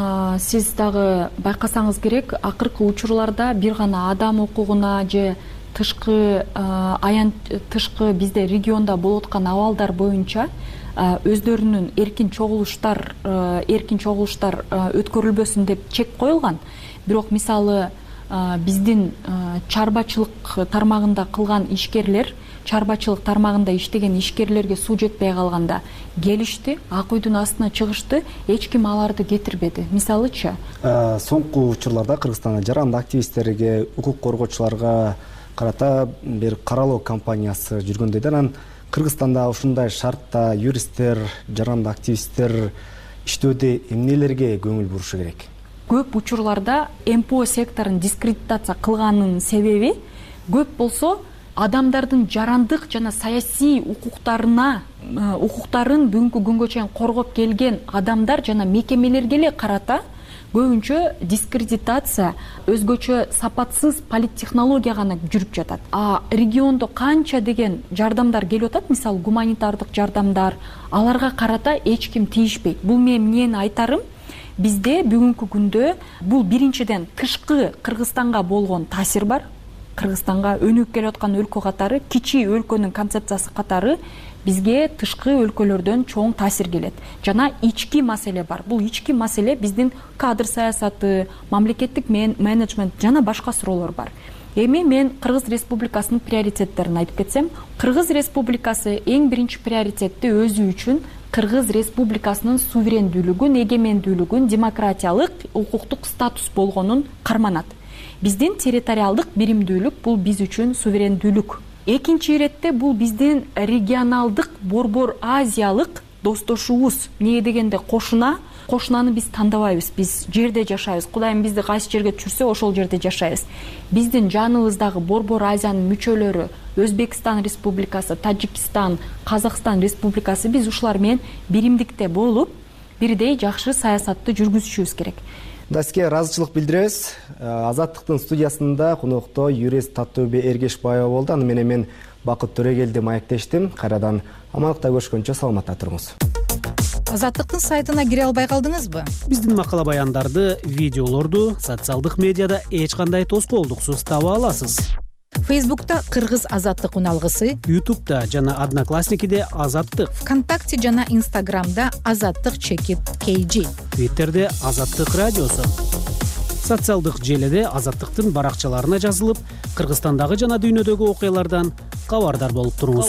Сиз дагы байкасаңыз керек, акыркы учурларда бир гана адам укугуна же тышкы аян тышкы бизде региондо болуп аткан абалдар боюнча өздөрүнүн эркин чогулуштар эркин чогулуштар өткөрүлбөсүн деп чек коюлган. Бирок мисалы биздин чарбачылык тармагында кылган ишкерлер, чарбачылык тармагында иштеген ишкерлерге суу жетпей калганда келишти, ак үйдүн астына чыгышты, эч ким аларды кетирбеди. Мисалычы, соңку учурларда Кыргызстанда жарандык активисттерге, укук коргоочуларга карата бир каралоо кампаниясы жүргөндөй да, анан Кыргызстанда ушундай шартта юристтер, жарандык активисттер иштөөдө эмнелерге көңүл бурушу керек? Көп учурларда эм пэ о секторун дискредитация кылганын себеби көп болсо адамдардын жарандык жана саясий укуктарына укуктарын бүгүнкү күнгө чейин коргоп келген адамдар жана мекемелерге эле карата көбүнчө дискредитация, өзгөчө сапатсыз политтехнология гана жүрүп жатат. А региондо канча деген жардамдар келип атат, мисалы гуманитардык жардамдар, аларга карата эч ким тийишпейт. Бул мен эмнени айтарым? Бизде бүгүнкү күндө бул биринчиден тышкы Кыргызстанга болгон таасир бар. Кыргызстанга өнүгүп келе аткан өлкө катары, кичи өлкөнүн концепциясы катары бизге тышкы өлкөлөрдөн чоң таасир келет. Жана ички маселе бар. Бул ички маселе биздин кадр саясаты, мамлекеттик менеджмент жана башка суроолор бар. Эми мен Кыргыз Республикасынын приоритеттерин айтып кетсем, Кыргыз Республикасы эң биринчи приоритетти өзү үчүн Кыргыз Республикасынын суверендүүлүгүн, эгемендүүлүгүн, демократиялык, укуктук статус болгонун карманат. Биздин территориалдык биримдүүлүк бул биз үчүн суверендүүлүк. Экинчи иретте бул биздин регионалдык борбор азиялык достошубуз. Эмне дегенде кошуна, кошунаны биз тандабайбыз. Биз жерде жашайбыз. Кудайым бизди кайсы жерге түшүрсө, ошол жерде жашайбыз. Биздин жаныбыздагы борбор азиянын мүчөлөрү, Өзбекстан Республикасы, Тажикстан, Казакстан Республикасы, биз ушулар менен биримдикте болуп, бирдей жакшы саясатты жүргүзүшүбүз керек. Сизге ыраазычылык билдиребиз. Азаттыктын студиясында конокто юрист Таттөбө Эргешбаева болду. Аны менен мен Бакыт Төрөгелди маектештим. Кайрадан амандыкта көрүшкөнчө саламатта туруңуз. Азаттыктын сайтына кире албай калдыңызбы? Биздин макала баяндарды, видеолорду социалдык медиада эч кандай тоскоолдуксуз таба аласыз. Фейсбукта Кыргыз Азаттык уналгысы, Ютубта жана Одноклассникиде Азаттык, ВКонтакте жана Инстаграмда Азаттык чекит кей джи, Твиттерде Азаттык радиосу. Социалдык желеде Азаттыктын баракчаларына жазылып, Кыргызстандагы жана дүйнөдөгү окуялардан кабардар болуп туруңуз.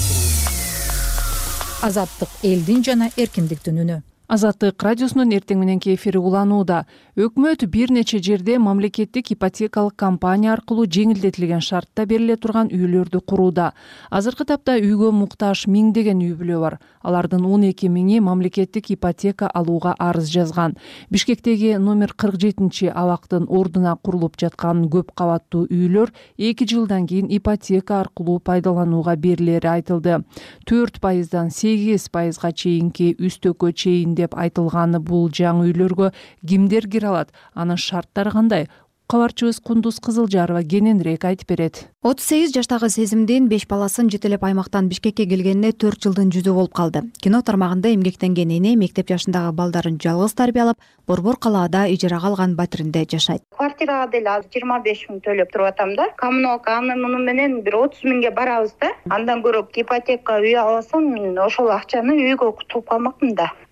Азаттык элдин жана эркиндиктин үнү. Азаттык радиосунун эртең мененки эфири уланууда. Өкмөт бир нече жерде мамлекеттик ипотекалык компания аркылуу жеңилдетилген шартта бериле турган үйлөрдү курууда. Азыркы тапта үйгө муктаж миңдеген үй бүлө бар. Алардын он эки миңи мамлекеттик ипотека алууга арыз жазган. Бишкектеги номер кырк жетинчи абактын ордуна курулуп жаткан көп кабаттуу үйлөр эки жылдан кийин ипотека аркылуу пайдаланууга берилери айтылды. төрт пайыздан сегиз пайызга чейинки үстөккө чейин деп айтылганы бул жаңы үйлөргө кимдер кире алат? Анын шарттары кандай? Кабарчыбыз Кундуз Кызылжарова кененирээк айтып берет. отуз сегиз жаштагы Сезимдин беш баласын жетелеп аймактан Бишкекке келгенине төрт жылдын жүзү болуп калды. Кино тармагында эмгектенген эне мектеп жашындагы балдарын жалгыз тарбиялап, Борбор калаада ижарага алган батиринде жашайт. Квартирага деле азыр жыйырма беш миң төлөп туруп атам да. Коммуналка аны муну менен бир отуз миңге барабыз да. Андан көрө ипотека үй алсам, ошол акчаны үйгө кутуп калмакмын да.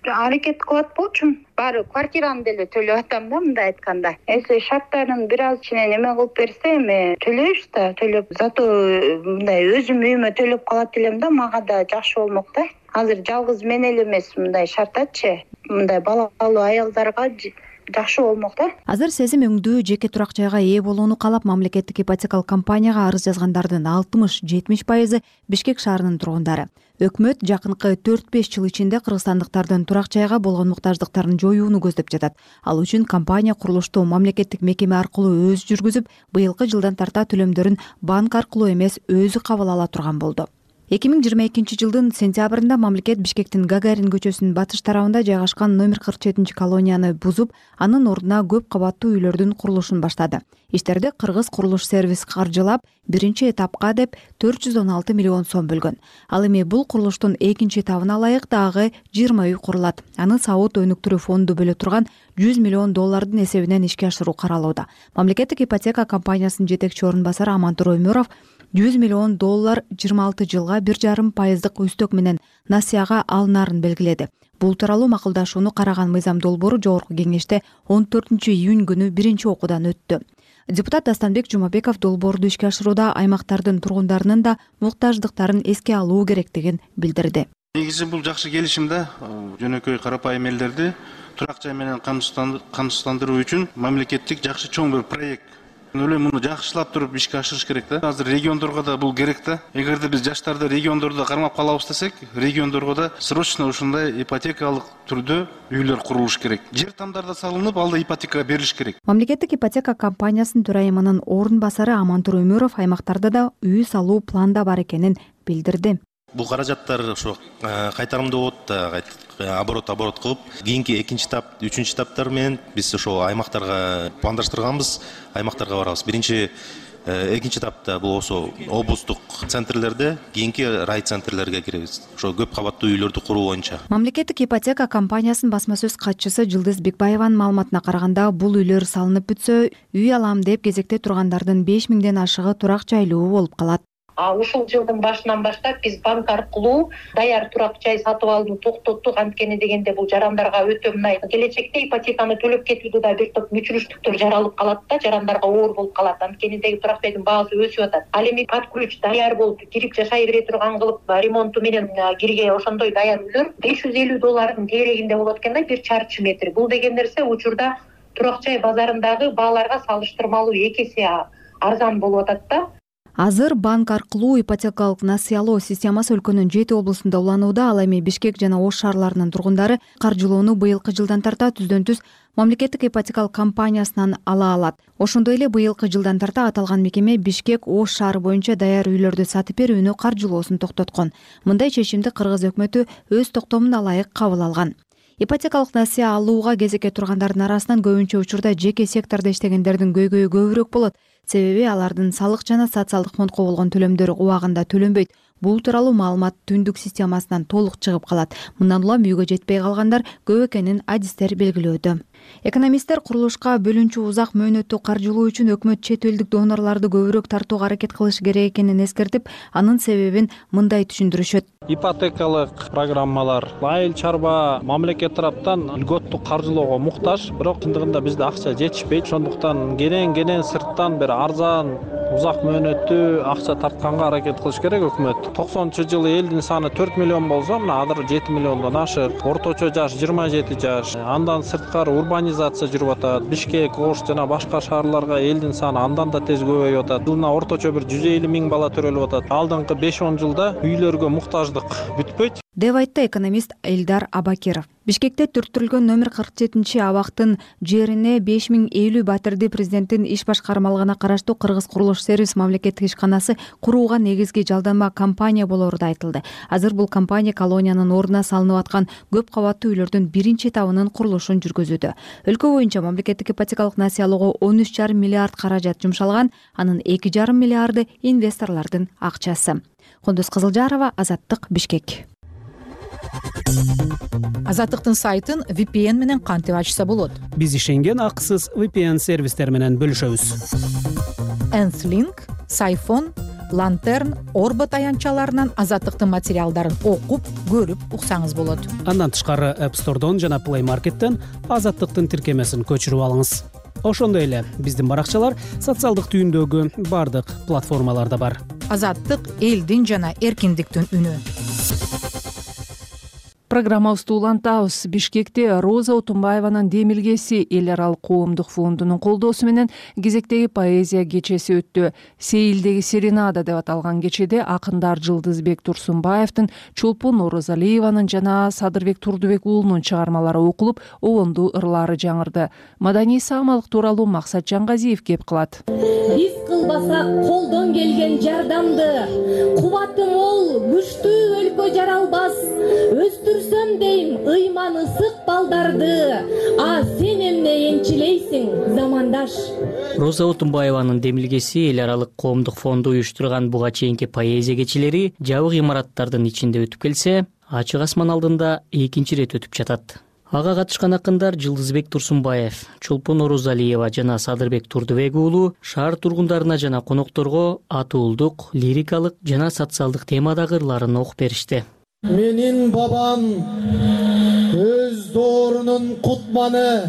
аракет кылат болчумун. Баары квартираны деле төлөп атам да, мындай айтканда. Эсе шарттарын бир аз ичине неме кылып берсе, эми төлөйбүз да, төлөп, зато мындай өзүм үйүмө төлөп калат элем да, мага да жакшы болмок да. Азыр жалгыз мен эле эмес мындай шартатчы, мындай балалуу аялдарга жакшы болмок да. Азыр сезим өңдүү жеке турак жайга ээ болууну каалап мамлекеттик ипотекалык компанияга арыз жазгандардын алтымыш жетимиш пайызы Бишкек шаарынын тургундары. Өкмөт жакынкы төрт беш жыл ичинде кыргызстандыктардын турак жайга болгон муктаждыктарын жоюуну көздөп жатат. Ал үчүн компания курулушту мамлекеттик мекеме аркылуу өзү жүргүзүп, быйылкы жылдан тарта төлөмдөрүн банк аркылуу эмес өзү кабыл ала турган болду. эки миң жыйырма экинчи жылдын сентябрында мамлекет Бишкектин Гагарин көчөсүнүн батыш тарабында жайгашкан номер кырк жетинчи колонияны бузуп, анын ордуна көп кабаттуу үйлөрдүн курулушун баштады. Иштерди Кыргыз курулуш сервис каржылап, биринчи этапка деп төрт жүз он алты миллион сом бөлгөн. Ал эми бул курулуштун экинчи этабына ылайык дагы жыйырма үй курулат. Аны саут өнүктүрүү фонду бөлө турган жүз миллион доллардын эсебинен ишке ашыруу каралууда. Мамлекеттик ипотека компаниясынын жетекчи орун басары Амантур Өмүров жүз миллион доллар жыйырма алты жылга бир жарым пайыздык үстөк менен насыяга алынарын белгиледи. Бул тууралуу макулдашууну караган мыйзам долбоору жогорку кеңеште он төртүнчү июнь күнү биринчи окуудан өттү. Депутат Дастанбек Жумабеков долбоорду ишке ашырууда аймактардын тургундарынын да муктаждыктарын эске алуу керектигин билдирди. Негизи бул жакшы келишим да, жөнөкөй карапайым элдерди турак жай менен камсыздандыруу үчүн мамлекеттик жакшы чоң бир проект. Өле муну жакшылап туруп ишке ашырыш керек да. Азыр региондорго да бул керек да. Эгерде биз жаштарды региондордо кармап калабыз десек, региондорго да срочно ушундай ипотекалык түрдө үйлөр курулуш керек. Жер тамдарда салынып, алда ипотека берилиш керек. Мамлекеттик ипотека компаниясынын төрайымынын орун басары Амантур Өмүров аймактарда да үй салуу планда бар экенин билдирди. Бул каражаттар ошо кайтарымдуу болот, оборот оборот кылып, кийинки экинчи этап, үчүнчү этаптар менен биз ошо аймактарга пландаштырганбыз, аймактарга барабыз. Биринчи экинчи этапта бул ошо облустук центрлерде, кийинки райцентрлерге киребиз. Ошо көп кабаттуу үйлөрдү куруу боюнча. Мамлекеттик ипотека компаниясынын басма сөз катчысы Жылдыз Бекбаеванын маалыматына караганда, бул үйлөр салынып бүтсө, үй алам деп кезекте тургандардын беш миңден ашыгы турак жайлуу болуп калат. Ушул жылдын башынан баштап биз банк аркылуу даяр турак жай сатып алууну токтоттук. Анткени дегенде бул жарандарга өтө мындай келечекте ипотеканы төлөп кетүүдө да бир топ мүчүрүштүктөр жаралып калат да, жарандарга оор болуп калат. Анткени деги турак жайдын баасы өсүп атат. Ал эми под ключ даяр болуп кирип жашай бере турган кылып ремонту менен кирге ошондой даяр үйлөр беш жүз элүү доллардын тегерегинде болот экен да, бир чарчы метр. Бул деген нерсе учурда турак жай базарындагы бааларга салыштырмалуу эки эсе арзан болуп атат да. Азыр банк аркылуу ипотекалык насыялоо системасы өлкөнүн жети облусунда уланууда. Ал эми Бишкек жана Ош шаарларынын тургундары каржылоону быйылкы жылдан тарта түздөн түз мамлекеттик ипотекалык компаниясынан ала алат. Ошондой эле быйылкы жылдан тарта аталган мекеме Бишкек Ош шаары боюнча даяр үйлөрдү сатып берүүнү каржылоосун токтоткон. Мындай чечимди Кыргыз өкмөтү өз токтомуна ылайык кабыл алган. Ипотекалык насыя алууга кезекке тургандардын арасынан көбүнчө учурда жеке сектордо иштегендердин көйгөйү көбүрөөк болот. Себеби алардын салык жана социалдык фондко болгон төлөмдөрү убагында төлөнбөйт. Бул тууралуу маалымат түндүк системасынан толук чыгып калат. Мындан улам үйгө жетпей калгандар көп экенин адистер белгилөөдө. Экономисттер курулушка бөлүнчү узак мөөнөттүү каржылоо үчүн өкмөт чет элдик донорлорду көбүрөөк тартууга аракет кылыш керек экенин эскертип, анын себебин мындай түшүндүрүшөт. Ипотекалык программалар айыл чарба мамлекет тараптан льготтук каржылоого муктаж, бирок чындыгында бизде акча жетишпейт. Ошондуктан кенен-кенен сырттан бир арзан, узак мөөнөттүү акча тартканга аракет кылыш керек өкмөт. токсонунчу жылы элдин саны төрт миллион болсо, мына азыр жети миллиондон ашык. Орточо жаш жыйырма жети жаш. Андан сырткары урбанизация жүрүп атат. Бишкек, Ош жана башка шаарларга элдин саны андан да тез көбөйүп атат. Жылына орточо бир жүз элүү миң бала төрөлүп атат. Алдыңкы беш он жылда үйлөргө муктаждык бүтпөйт деп айтты экономист Элдар Абакиров. Бишкекте түрттүрүлгөн номер кырк жетинчи абактын жерине беш миң элүү батирди президенттин иш башкармалыгына караштуу Кыргыз курулуш сервис мамлекеттик ишканасы курууга негизги жалданма компания болору да айтылды. Азыр бул компания колониянын ордуна салынып аткан көп кабаттуу үйлөрдүн биринчи этабынын курулушун жүргүзүүдө. Өлкө боюнча мамлекеттик ипотекалык насыялоого он үч жарым миллиард каражат жумшалган, анын эки жарым миллиарды инвесторлордун акчасы. Кундуз Кызылжарова, Азаттык, Бишкек. Азаттыктын сайтын ви пи эн менен кантип ачса болот? Биз ишенген акысыз ви пи эн сервистер менен бөлүшөбүз. Nth Link, Сайфон, Лантерн, Орбот аянтчаларынан Азаттыктын материалдарын окуп, көрүп уксаңыз болот. Андан тышкары App Store'дон жана Play Market'тен Азаттыктын тиркемесин көчүрүп алыңыз. Ошондой эле биздин баракчалар социалдык түйүндөгү бардык платформаларда бар. Азаттык элдин жана эркиндиктин үнү. Программабызды улантабыз. Бишкекте Роза Отунбаеванын демилгеси эл аралык коомдук фондунун колдоосу менен кезектеги поэзия кечеси өттү. Сейилдеги серенада деп аталган кечеде акындар Жылдызбек Турсунбаевдин, Чолпон Орозалиеванын жана Садырбек Турдубек уулунун чыгармалары окулуп, обондуу ырлары жаңырды. Маданий саамалык тууралуу Максат Жангазиев кеп кылат. Биз кылбасак колдон келген жардамды, кубаты мол, күчтүү өлкө жаралбас. Өстүрсөм дейм ыйман ысык балдарды, а сен эмне энчилейсиң, замандаш. Роза Отунбаеванын демилгеси эл аралык коомдук фонду уюштурган буга чейинки поэзия кечелери жабык имараттардын ичинде өтүп келсе, ачык асман алдында экинчи ирет өтүп жатат. Ага катышкан акындар Жылдызбек Турсунбаев, Чолпон Орозалиева жана Садырбек Турдубек уулу шаар тургундарына жана конокторго атуулдук, лирикалык жана социалдык темадагы ырларын окуп беришти. Менин бабам өз доорунун кутманы,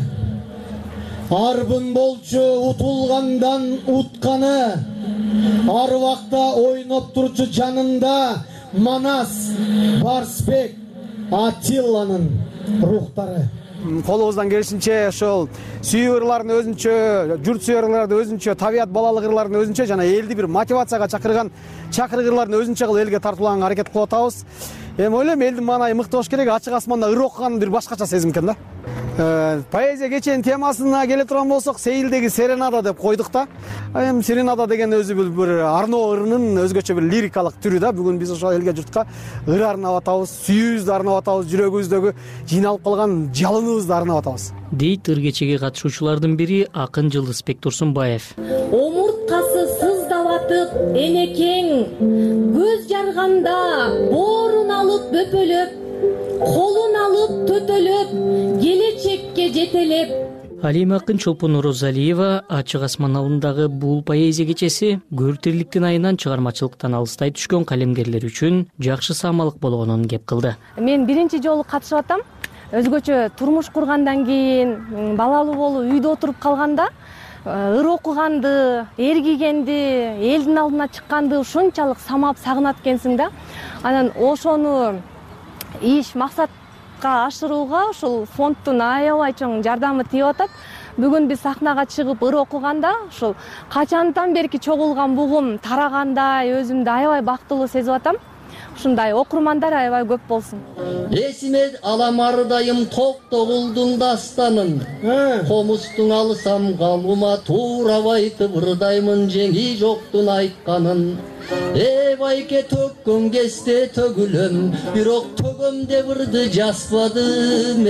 арбын болчу утулгандан утканы, ар убакта ойноп турчу жанында Манас, Барсбек, Атилланын рухтары. Колубуздан келишинче ошол сүйүү ырларын өзүнчө, журт сүйүү ырларды өзүнчө, табият балалык ырларын өзүнчө жана элди бир мотивацияга чакырган чакырык ырларын өзүнчө кылып элге тартуулаганга аракет кылып атабыз. Эми ойлойм элдин маанайы мыкты болуш керек, ачык асманда ыр окуган бир башкача сезим экен да. Поэзия кеченин темасына келе турган болсок, Сейилдеги серенада деп койдук да. Эми серенада деген өзү бир арноо ырынын өзгөчө бир лирикалык түрү да. Бүгүн биз ошол элге журтка ыр арнап атабыз, сүйүүбүздү арнап атабыз, жүрөгүбүздөгү жыйналып калган жалыныбызды арнап атабыз. Дейт ыр кечеге катышуучулардын бири акын Жылдызбек Турсунбаев. Омурткасы сыздап атып, энекең, көз жарганда боорун алып бөпөлөп, колун алып төтөлөп, келечекке жетелеп. Алима акын Чолпон Орозалиева ачык асман алдындагы бул поэзия кечеси көр тирликтин айынан чыгармачылыктан алыстай түшкөн калемгерлер үчүн жакшы саамалык болгонун кеп кылды. Мен биринчи жолу катышып атам. Өзгөчө турмуш кургандан кийин, балалуу болуп үйдө отуруп калганда, ыр окуганды, эргигенди, элдин алдына чыкканды ушунчалык самап сагынат экенсиң да. Анан ошону иш максатка ашырууга ушул фонддун аябай чоң жардамы тийип атат. Бүгүн биз сахнага чыгып ыр окуганда, ушул качандан берки чогулган бугум тарагандай өзүмдү аябай бактылуу сезип атам. Ушундай окурмандар аябай көп болсун. Эсиме алам ардайым Токтогулдун дастанын, комустун алсам калума туурап айтып ырдаймын жеңи жоктун айтканын. Э байке төккөн кезде төгүлөм, бирок төгөм деп ырды жазбадым.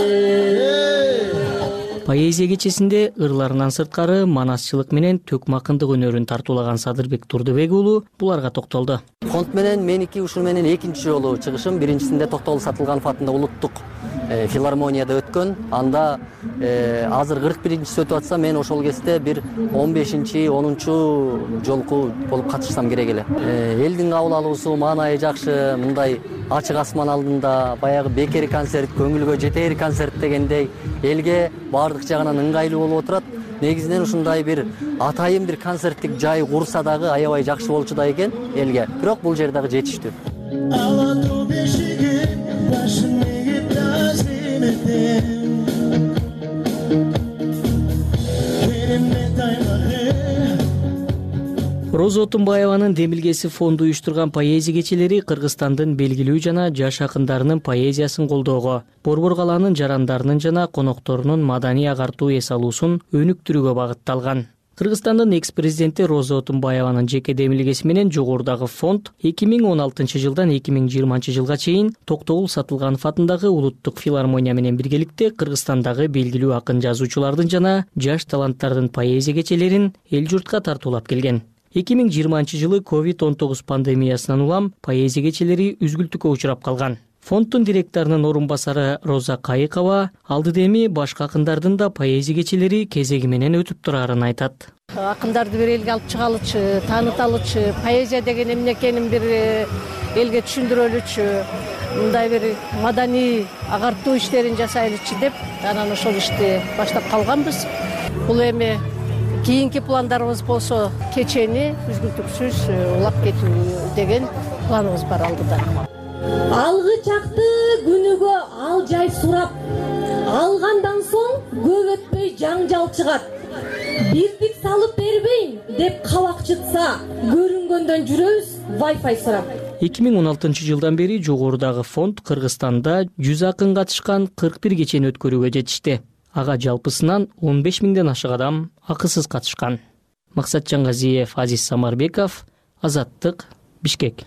Поэзия кечесинде ырларынан сырткары манасчылык менен төкмө акындык өнөрүн тартуулаган Садырбек Турдубек уулу буларга токтолду. Фонд менен меники ушул менен экинчи жолу чыгышым. Биринчисинде Токтогул Сатылганов атында улуттук филармонияда өткөн. Анда азыр кырк биринчиси өтүп атса, мен ошол кезде бир он бешинчи онунчу жолку болуп катышсам керек эле. Элдин кабыл алуусу маанайы жакшы, мындай ачык асман алдында баягы бекер концерт, көңүлгө жетер концерт дегендей элге баардык жагынан ыңгайлуу болуп отурат. Негизинен ушундай бир атайын бир концерттик жай курса дагы аябай жакшы болчу да экен элге. Бирок бул жер дагы жетиштүү. Алатуу бешигин башын эгип тазим этем. Роза Отунбаеванын демилгеси фонду уюштурган поэзия кечелери Кыргызстандын белгилүү жана жаш акындарынын поэзиясын колдоого, Борбор калаанын жарандарынын жана конокторунун маданий агартуу эс алуусун өнүктүрүүгө багытталган. Кыргызстандын экс-президенти Роза Отунбаеванын жеке демилгеси менен жогорудагы фонд эки миң он алтынчы жылдан эки миң жыйырманчы жылга чейин Токтогул Сатылганов атындагы улуттук филармония менен биргеликте Кыргызстандагы белгилүү акын жазуучулардын жана жаш таланттардын поэзия кечелерин эл журтка тартуулап келген. эки миң жыйырманчы жылы ковид он тогуз пандемиясынан улам поэзия кечелери үзгүлтүккө учурап калган. Фонддун директорунун орун басары Роза Кайыкова алдыда эми башка акындардын да поэзия кечелери кезеги менен өтүп турарын айтат. Акындарды бир элге алып чыгалычы, тааныталычы, поэзия деген эмне экенин бир элге түшүндүрөлүчү, мындай бир маданий агартуу иштерин жасайлычы деп анан ошол ишти баштап калганбыз. Бул эми кийинки пландарыбыз болсо кечени үзгүлтүксүз улап кетүү деген планыбыз бар алдыда. Алгы чакты күнүгө ал жай сурап, алгандан соң көп өтпөй жаңжал чыгат. Бирдик салып бербейм деп кабак чытса, көрүнгөндөн жүрөбүз Wi-Fi сурап. эки миң он алтынчы жылдан бери жогорудагы фонд Кыргызстанда жүз акын катышкан кырк бир кечени өткөрүүгө жетишти. Ага жалпысынан он беш миңден ашык адам акысыз катышкан. Максат Жаңгазиев, Азиз Самарбеков, Азаттык, Бишкек.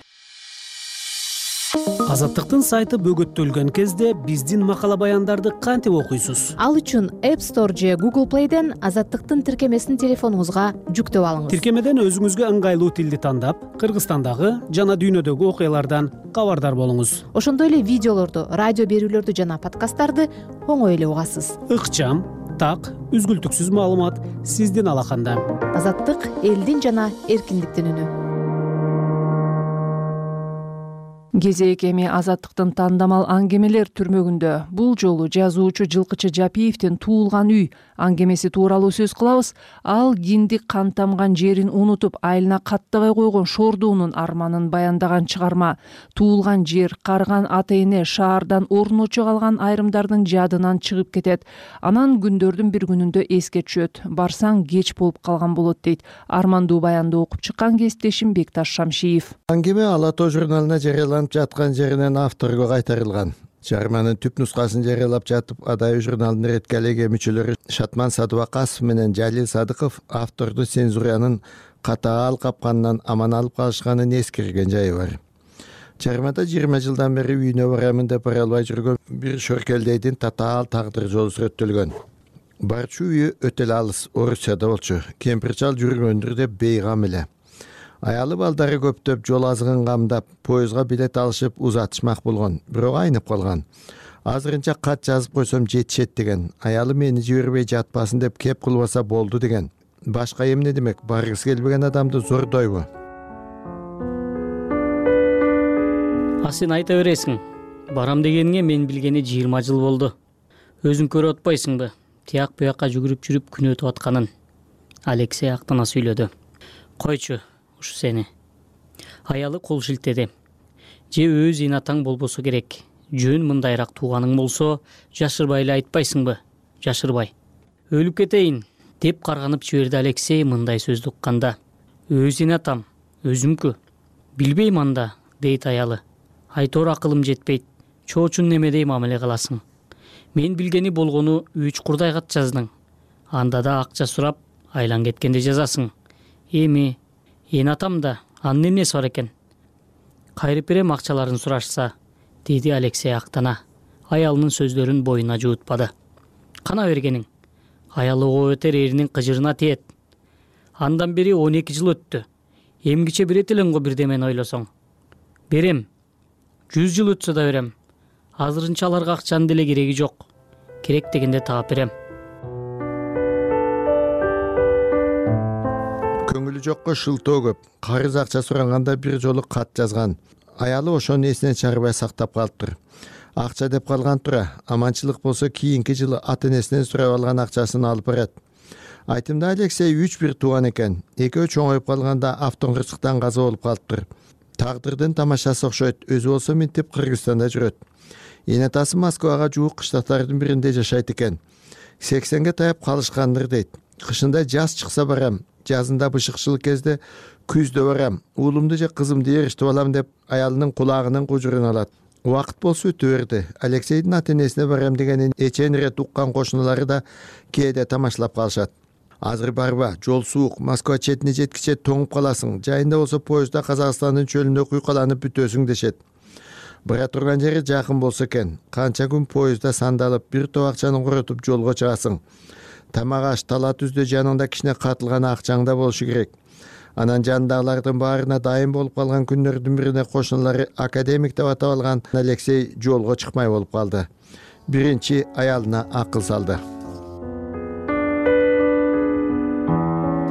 Азаттыктын сайты бөгөттөлгөн кезде биздин макала баяндарды кантип окуйсуз? Ал үчүн App Store же Google Play'ден Азаттыктын тиркемесин телефонуңузга жүктөп алыңыз. Тиркемеден өзүңүзгө ыңгайлуу тилди тандап, Кыргызстандагы жана дүйнөдөгү окуялардан кабардар болуңуз. Ошондой эле видеолорду, радио берүүлөрдү жана подкасттарды оңой эле угасыз. Ыкчам, так, үзгүлтүксүз маалымат сиздин алаканда. Азаттык элдин жана эркиндиктин үнү. Кезек эми Азаттыктын тандамал аңгемелер түрмөгүндө. Бул жолу жазуучу Жылкычы Жапиевдин Туулган үй аңгемеси тууралуу сөз кылабыз. Ал киндик кан тамган жерин унутуп, айылына каттабай койгон шордуунун арманын баяндаган чыгарма. Туулган жер, карган ата-эне, шаардан орун очо калган айрымдардын жадынан чыгып кетет. Анан күндөрдүн бир күнүндө эске түшөт. Барсаң кеч болуп калган болот дейт. Армандуу баянды окуп чыккан кесиптешим Бекташ Шамшиев. Аңгеме Ала тоо журналына жарыяланып жаткан жеринен авторго кайтарылган. Чыгарманын түп нускасын жарыялап жатып, Адай журналынын редакциялык мүчөлөрү Шатман Садыбакасов менен Жалил Садыков авторду цензуранын катаал капканынан аман алып калышканын эскерген жайы бар. Чыгармада жыйырма жылдан бери үйүнө барамын деп бара албай жүргөн бир шөркелдейдин татаал тагдыр жолу сүрөттөлгөн. Барчу үйү өтө эле алыс, Орусияда болчу. Кемпир чал жүргөндүр деп бейгам эле. Аялы балдары көптөп, жол азыгын камдап, поездга билет алышып узатышмак болгон, бирок айнып калган. Азырынча кат жазып койсом жетишет деген. Аялы мени жибербей жатпасын деп кеп кылбаса болду деген. Башка эмне демек, баргысы келбеген адамды зордойбу? А сен айта бересиң. Барам дегениңе мен билгени жыйырма жыл болду. Өзүң көрүп атпайсыңбы? Тияк буякка жүгүрүп жүрүп күн өтүп атканын. Алексей актана сүйлөдү. Койчу, ушу сени. Аялы кол шилтеди. Же өз инатаң болбосо керек. Жөн мындайраак тууганың болсо, жашырбай эле айтпайсыңбы? Жашырбай. Өлүп кетейин деп карганып жиберди Алексей мындай сөздү укканда. Өз инатам, өзүмкү. Билбейм анда, дейт аялы. Айтор акылым жетпейт. Чоочун немедей мамиле кыласың. Мен билгени болгону үч курдай кат жаздың. Анда да акча сурап, айлан кеткенде жазасың. Эми инатам да анын эмнеси бар экен? Кайрып берем акчаларын сурашса, деди Алексей актана. Аялынын сөздөрүн боюна жуутпады. Кана бергениң? Аялы ого өтер эринин кыжырына тиет. Андан бери он эки жыл өттү. Эмгиче берет элең го бирдемени ойлосоң. Берем. жүз жыл өтсө да берем. Азырынча аларга акчанын деле кереги жок. Керек дегенде таап берем. Көңүлү жокко шылтоо көп. Карыз акча сураганда бир жолу кат жазган. Аялы ошону эсинен чыгарбай сактап калыптыр. Акча деп калган тура, аманчылык болсо кийинки жылы ата-энесинен сурап алган акчасын алып барат. Айтымда Алексей үч бир тууган экен. Экөө чоңоюп калганда автоңгурчуктан каза болуп калыптыр. Тагдырдын тамашасы окшойт. Өзү болсо минтип Кыргызстанда жүрөт. Энатасы Москвага жуук штаттардын биринде жашайт экен. сексенге таяп калышкандыр дейт. Кышында жаз чыкса барам, жазында бышыкчылык кезде күздө барам. Уулумду же кызымды эриштип алам деп аялынын кулагынын кужурун алат. Убакыт болсо өтө берди. Алексейдин ата-энесине барам дегенин эчен ирет уккан кошуналары да кээде тамашалап калышат. Азыр барба, жол суук, Москва четине жеткиче тоңуп каласың. Жайында болсо поездда Казакстандын чөлүндө куйкаланып бүтөсүң дешет. Бара турган жери жакын болсо экен. Канча күн поездда сандалып, бир топ акчаны коротуп жолго чыгасың. Тамак аш, тала түздө жаныңда кичине катылган акчаңда болушу керек. Анан жанындагылардын баарына дайым болуп калган күндөрдүн бирине кошуналары академик деп атап алган Алексей жолго чыкмай болуп калды. Биринчи аялына акыл салды.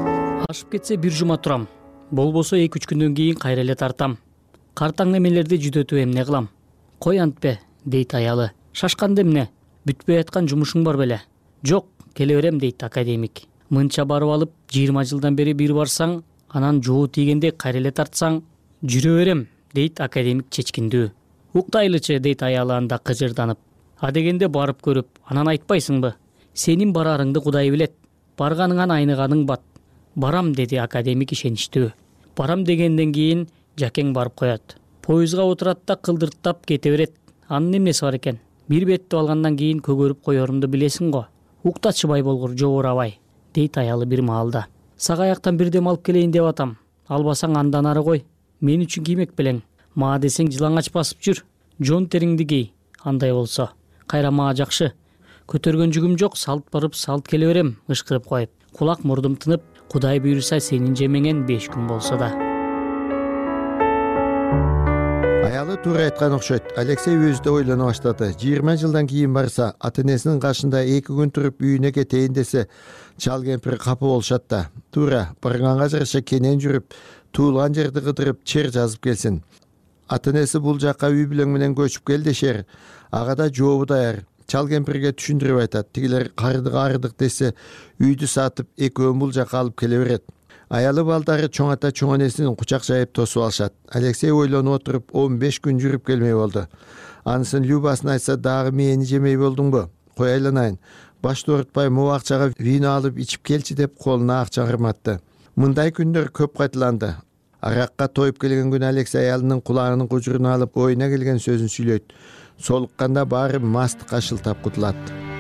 ашып кетсе бир жума турам, болбосо эки үч күндөн кийин кайра эле тартам. Картаң немелерди жүдөтүп эмне кылам? Кой антпе, дейт аялы. Шашканда эмне? Бүтпөй аткан жумушуң бар беле? Жок, келе берем, дейт академик. Мынча барып алып, жыйырма жылдан бери бир барсаң, анан жоо тийгенде кайра эле тартсаң, жүрө берем, дейт академик чечкиндүү. Уктайлычы, дейт аялы анда кыжырданып. А дегенде барып көрүп, анан айтпайсыңбы? Сенин барарыңды Кудай билет. Барганыңан айныганың бат. Барам, деди академик ишеничтүү. Барам дегенден кийин жакең барып коет. Поездга отурат да кылдырттап кете берет. Анын эмнеси бар экен? Бир бетти алгандан кийин көгөрүп коерумду билесиң го. Уктатчыбай болгур, жобурабай, дейт аялы бир маалда. Сага аяктан бир дем алып келейин деп атам. Албасаң андан ары кой. Мен үчүн киймек белең. Маа десең жылаңач басып жүр. Жон териңди кий. Андай болсо. Кайра маа жакшы. Көтөргөн жүгүм жок, салт барып, салт келе берем, ышкырып коюп. Кулак мурдум тынып, Кудай буйруса сенин жемеңен беш күн болсо да. Аялы туура айткан окшойт. Алексей өзү да ойлоно баштады. жыйырма жылдан кийин барса, ата энесинин кашында эки күн туруп үйүнө кетейин десе, чал кемпир капы болушат да. Туура, барганга жараша кенен жүрүп, туулган жерди кыдырып, чер жазып келсин. Ата энеси бул жакка үй бүлөң менен көчүп кел дешер. Ага да жообу даяр. Чал кемпирге түшүндүрүп айтат. Тигилер кардык арыдык десе, үйдү сатып экөөн бул жакка алып келе берет. Аялы балдары чоң ата чоң энесин кучак жайып тосуп алышат. Алексей ойлонуп отуруп он беш күн жүрүп келмей болду. Анысын Любасын айтса, дагы мени жемей болдуңбу? Кой айланайын. Башты оорутпай могу акчага вино алып ичип келчи деп колуна акча кырматты. Мындай күндөр көп кайталанды. Аракка тоюп келген күнү Алексей аялынын кулагынын кужурун алып оюна келген сөзүн сүйлөйт. Солукканда баары мастыкка шылтап кутулат.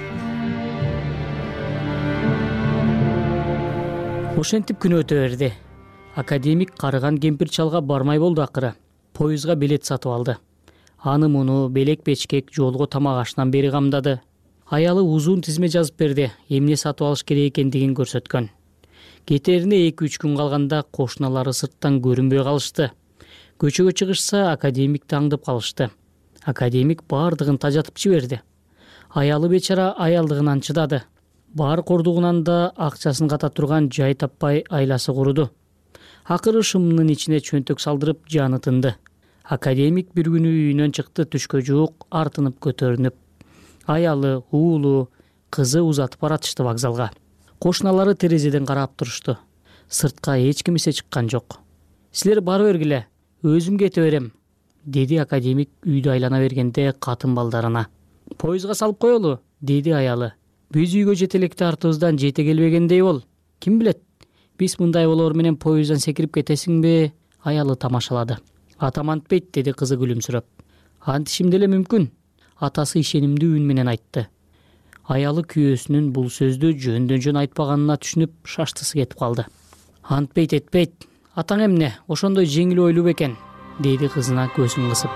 Ошентип күн өтө берди. Академик карыган кемпир чалга бармай болду акыры. Поездга билет сатып алды. Аны муну белек бечкек жолго тамак ашынан бери камдады. Аялы узун тизме жазып берди, эмне сатып алыш керек экендигин көрсөткөн. Кетерине эки үч күн калганда кошуналары сырттан көрүнбөй калышты. Көчөгө чыгышса, академикти аңдып калышты. Академик бардыгын тажатып жиберди. Аялы бечара аялдыгынан чыдады. Бар кордугунан да акчасын ката турган жай таппай айласы куруду. Акыры шымынын ичине чөнтөк салдырып жаны тынды. Академик бир күнү үйүнөн чыкты, түшкө жуук артынып көтөрүнүп. Аялы, уулу, кызы узатып баратышты вокзалга. Кошуналары терезеден карап турушту. Сыртка эч ким эсе чыккан жок. Силер бара бергиле, өзүм кете берем, деди академик үйдү айлана бергенде катын балдарына. Поездга салып коелу, деди аялы. Биз үйгө жете электе артыбыздан жете келбегендей бол. Ким билет? Биз мындай болор менен поезддан секирип кетесиңби? Аялы тамашалады. Атам антпейт, деди кызы күлүмсүрөп. Антишим деле мүмкүн. Атасы ишенимдүү үн менен айтты. Аялы күйөөсүнүн бул сөздү жөндөн жөн айтпаганына түшүнүп шаштысы кетип калды. Антпейт этпейт. Атаң эмне? Ошондой жеңил ойлуу бекен, деди кызына көзүн кысып.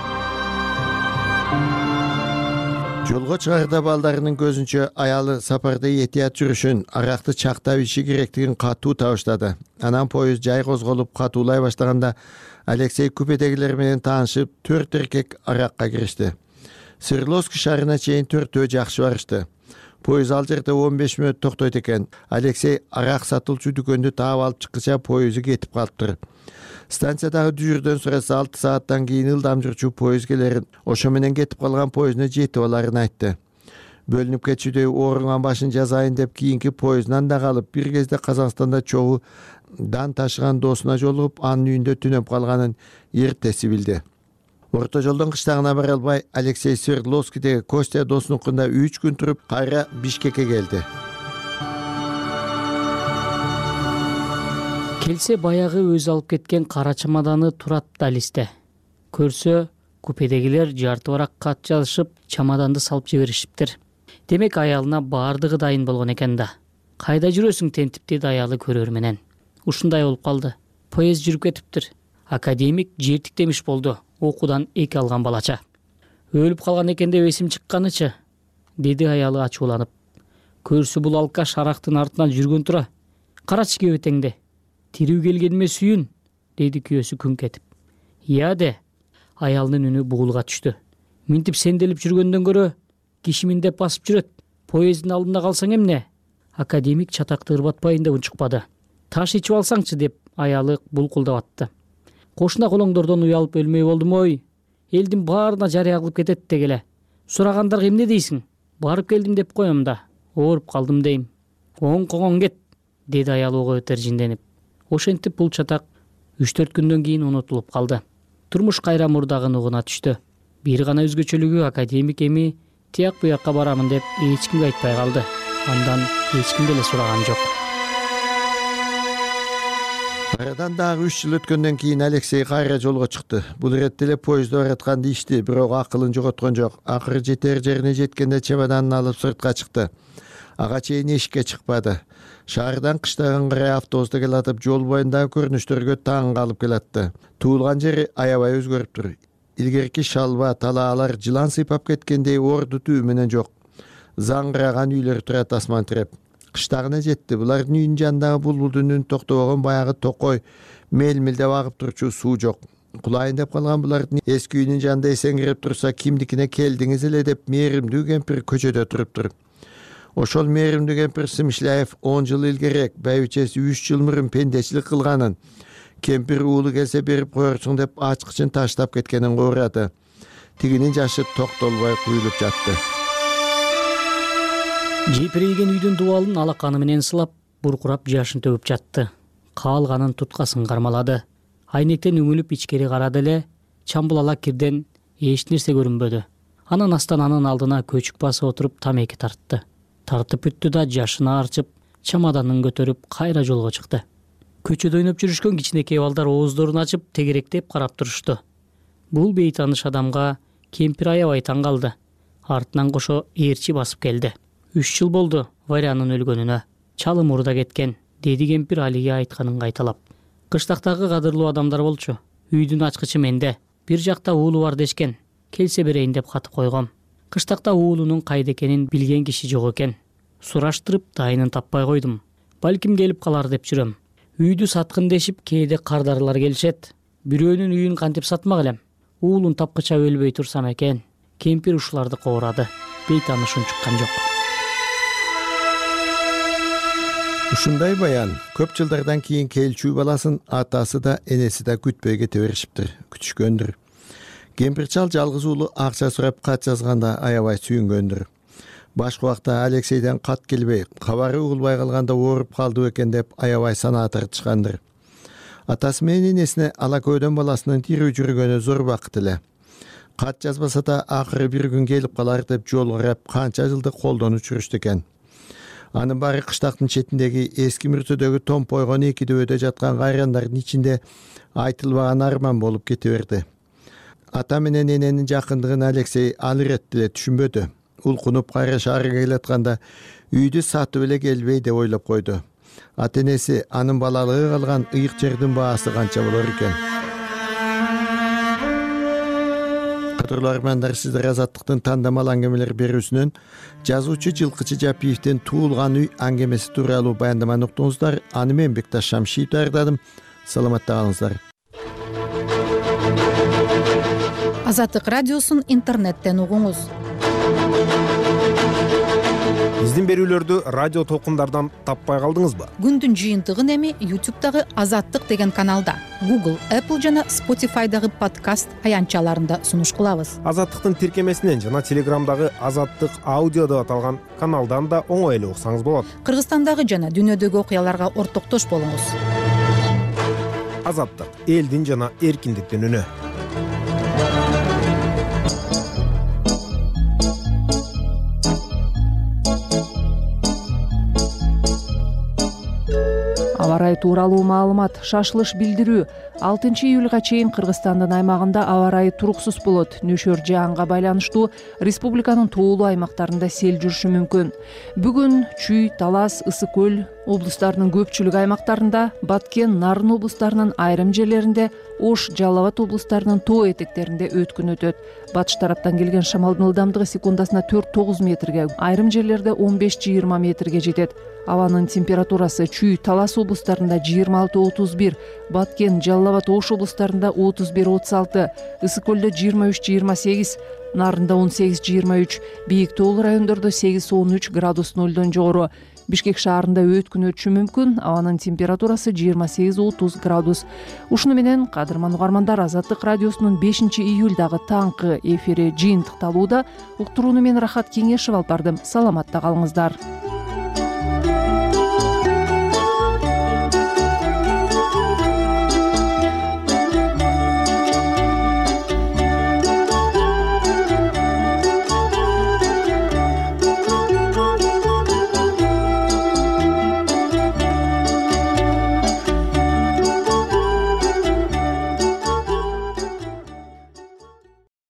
Жолго чыгарда балдарынын көзүнчө аялы сапарда этият жүрүшүн, аракты чактап ичи керектигин катуу табыштады. Анан поезд жай козголуп катуулай баштаганда Алексей купедегилер менен таанышып, төрт эркек аракка киришти. Свердловский шаарына чейин төртөө жакшы барышты. Поезд ал жерде он беш мүнөт токтойт экен. Алексей арак сатылчу дүкөндү таап алып чыккыча поезду кетип калыптыр. Станциядагы дүйүрдөн сураса алты сааттан кийин ылдам жүрчү поезд келерин, ошо менен кетип калган поездуна жетип аларын айтты. Бөлүнүп кетчүдөй ооруган башын жазайын деп кийинки поезддан да калып, бир кезде Казакстанда чогуу дан ташыган досуна жолугуп, анын үйүндө түнөп калганын эртеси билди. Орто жолдон кыштагына бара албай, Алексей Свердловскийдеги Костя досунукунда үч күн туруп, кайра Бишкекке келди. Келсе баягы өзү алып кеткен кара чамаданы турат далисте. Көрсө, купедегилер жарты барак кат жазышып, чамаданды салып жиберишиптир. Демек аялына баардыгы дайын болгон экен да. Кайда жүрөсүң тентип, деди аялы көрөр менен. Ушундай болуп калды. Поезд жүрүп кетиптир. Академик жертик демиш болду. Окуудан эки алган балача. Өлүп калган экен деп эсим чыкканычы, деди аялы ачууланып. Көрсө бул алкаш арактын артынан жүргөн тура. Карачы кебетеңди. Тирүү келгениме сүйүн, деди күйөөсү күңк этип. Ия де. Аялынын үнү бугулга түштү. Минтип сенделип жүргөндөн көрө, киши миндеп басып жүрөт. Поезддин алдында калсаң эмне? Академик чатакты ырбатпайын деп унчукпады. Таш ичип алсаңчы деп аялы булкулдап атты. Кошуна колоңдордон уялып өлмөй болдум ой. Элдин баарына жарыя кылып кетет дегеле. Сурагандарга эмне дейсиң? Барып келдим деп коем да. Ооруп калдым дейм. Оң когон кет, деди аял ого тержинденип. Ошентип бул чатак үч төрт күндөн кийин унутулуп калды. Турмуш кайра мурдагы нугуна түштү. Бир гана өзгөчөлүгү академик эми тияк буякка барамын деп эч кимге айтпай калды. Андан эч ким деле сураган жок. Арадан дагы үч жыл өткөндөн кийин Алексей кайра жолго чыкты. Бул иретте эле поездда бараткан дишти, бирок акылын жоготкон жок. Акыры жетер жерине жеткенде чемоданын алып сыртка чыкты. Ага чейин эшикке чыкпады. Шаардан кыштаган карай автобуста келатып, жол боюндагы көрүнүштөргө таң калып келатты. Туулган жери аябай өзгөрүптүр. Илгерки шалба, талаалар жылан сыйпап кеткендей орду түү менен жок. Заңгыраган үйлөр турат асман тиреп. Кыштагына жетти. Булардын үйүнүн жанындагы булбулдун үнү токтобогон баягы токой, мелмилдеп агып турчу суу жок. Кулайын деп калган булардын эски үйүнүн жанында эсеңгирип турса, кимдикине келдиңиз эле деп мээримдүү кемпир көчөдө туруптур. Ошол мээримдүү кемпир Сымышляев он жыл илгерээк байбичеси үч жыл мурун пендечилик кылганын, кемпир уулу келсе берип коерсуң деп ачкычын таштап кеткенин куурады. Тигинин жашы токтолбой куюлуп жатты. Жепирейген үйдүн дубалын алаканы менен сылап, буркурап жашын төгүп жатты. Каалганын туткасын кармалады. Айнектен үңүлүп ичкери карады эле, чамбулала кирден эч нерсе көрүнбөдү. Анан астананын алдына көчүк басып отуруп тамеки тартты. Тартып бүттү да жашын арчып, чамаданын көтөрүп кайра жолго чыкты. Көчөдө ойноп жүрүшкөн кичинекей балдар ооздорун ачып тегеректеп карап турушту. Бул бейтаныш адамга кемпир аябай таң калды. Артынан кошо ээрчи басып келди. Үч жыл болду Варянын өлгөнүнө. Чалым урда кеткен, деди кемпир Алиге айтканын кайталап. Кыштактагы кадырлуу адамдар болчу. Үйдүн ачкычы менде. Бир жакта уулу бар дешкен. Келсе берейин деп кат койгом. Кыштакта уулунун кайда экенин билген киши жок экен. Сураштырып дайынын таппай койдум. Балким келип калар деп жүрөм. Үйдү саткын дешип кээде кардарлар келишет. Бирөөнүн үйүн кантип сатмак элем? Уулун тапкыча өлбөй турсам экен. Кемпир ушуларды коорады. Бейтанышын чыккан жок. Ушундай баян көп жылдардан кийин келчүү баласын атасы да энеси да күтпөй кете беришиптир, күтүшкөндүр. Кемпир чал жалгыз уулу акча сурап кат жазганда аябай сүйүнгөндүр. Башка убакта Алексейден кат келбей, кабары угулбай калганда ооруп калды экен деп аябай санаа тартышкандыр. Атасы менен энесине ала көөдөн баласынын тирүү жүргөнү зор бакыт эле. Кат жазбаса да акыры бир күн келип калар деп жол карап канча жылдык колдон учурушту экен. Анын баары кыштактын четиндеги эски мүртөдөгү томпойгон эки дөбөдө жаткан кайрандардын ичинде айтылбаган арман болуп кете берди. Ата менен эненин жакындыгын Алексей ал иретте эле түшүнбөдү. Улкунуп кайра шаарга келатканда үйдү сатып эле келбей деп ойлоп койду. Ата энеси анын балалыгы калган ыйык жердин баасы канча болор экен. Кадырлуу армандар, сиздер Азаттыктын тандамал аңгемелер берүүсүнөн жазуучу Жылкычы Жапиевдин Туулган үй аңгемеси тууралуу баяндаманы уктуңуздар. Аны мен Бекташ Шамшиев даярдадым. Саламатта калыңыздар. Азаттык радиосун интернеттен угуңуз. Биздин берүүлөрдү радио толкундардан таппай калдыңызбы? Күндүн жыйынтыгын эми ютубтагы Азаттык деген каналда, Google, Apple жана Spotify'дагы подкаст аянтчаларында сунуш кылабыз. Азаттыктын тиркемесинен жана Телеграмдагы Азаттык аудио деп аталган каналдан да оңой эле уксаңыз болот. Кыргызстандагы жана дүйнөдөгү окуяларга ортоктош болуңуз. Азаттык — элдин жана эркиндиктин үнү. Аба ырайы тууралуу маалымат. Шашылыш билдирүү. алтынчы июлга чейин Кыргызстандын аймагында аба ырайы туруксуз болот. Нөшөр жаанга байланыштуу республиканын тоолуу аймактарында сел жүрүшү мүмкүн. Бүгүн Чүй, Талас, Ысык көл облустарынын көпчүлүк аймактарында, Баткен, Нарын облустарынын айрым жерлеринде, Ош, Жалал Абад облустарынын тоо этектеринде өткүн өтөт. Батыш тараптан келген шамалдын ылдамдыгы секундасына төрт тогуз метрге, айрым жерлерде он беш жыйырма метрге жетет. Абанын температурасы Чүй, Талас облустарында жыйырма алты отуз бир, Баткен, Жалал Абад, Ош облустарында отуз бир отуз алты, Ысык көлдө жыйырма үч жыйырма сегиз, Нарында он сегиз жыйырма үч, бийик тоолуу райондордо сегиз он үч градус нөлдөн жогору. Бишкек шаарында өткүн өтүшү мүмкүн. Абанын температурасы жыйырма сегиз отуз градус. Ушуну менен кадырман угармандар, Азаттык радиосунун бешинчи июлдагы таңкы эфири жыйынтыкталууда. Уктурууну мен Рахат Кеңешев алып бардым. Саламатта калыңыздар.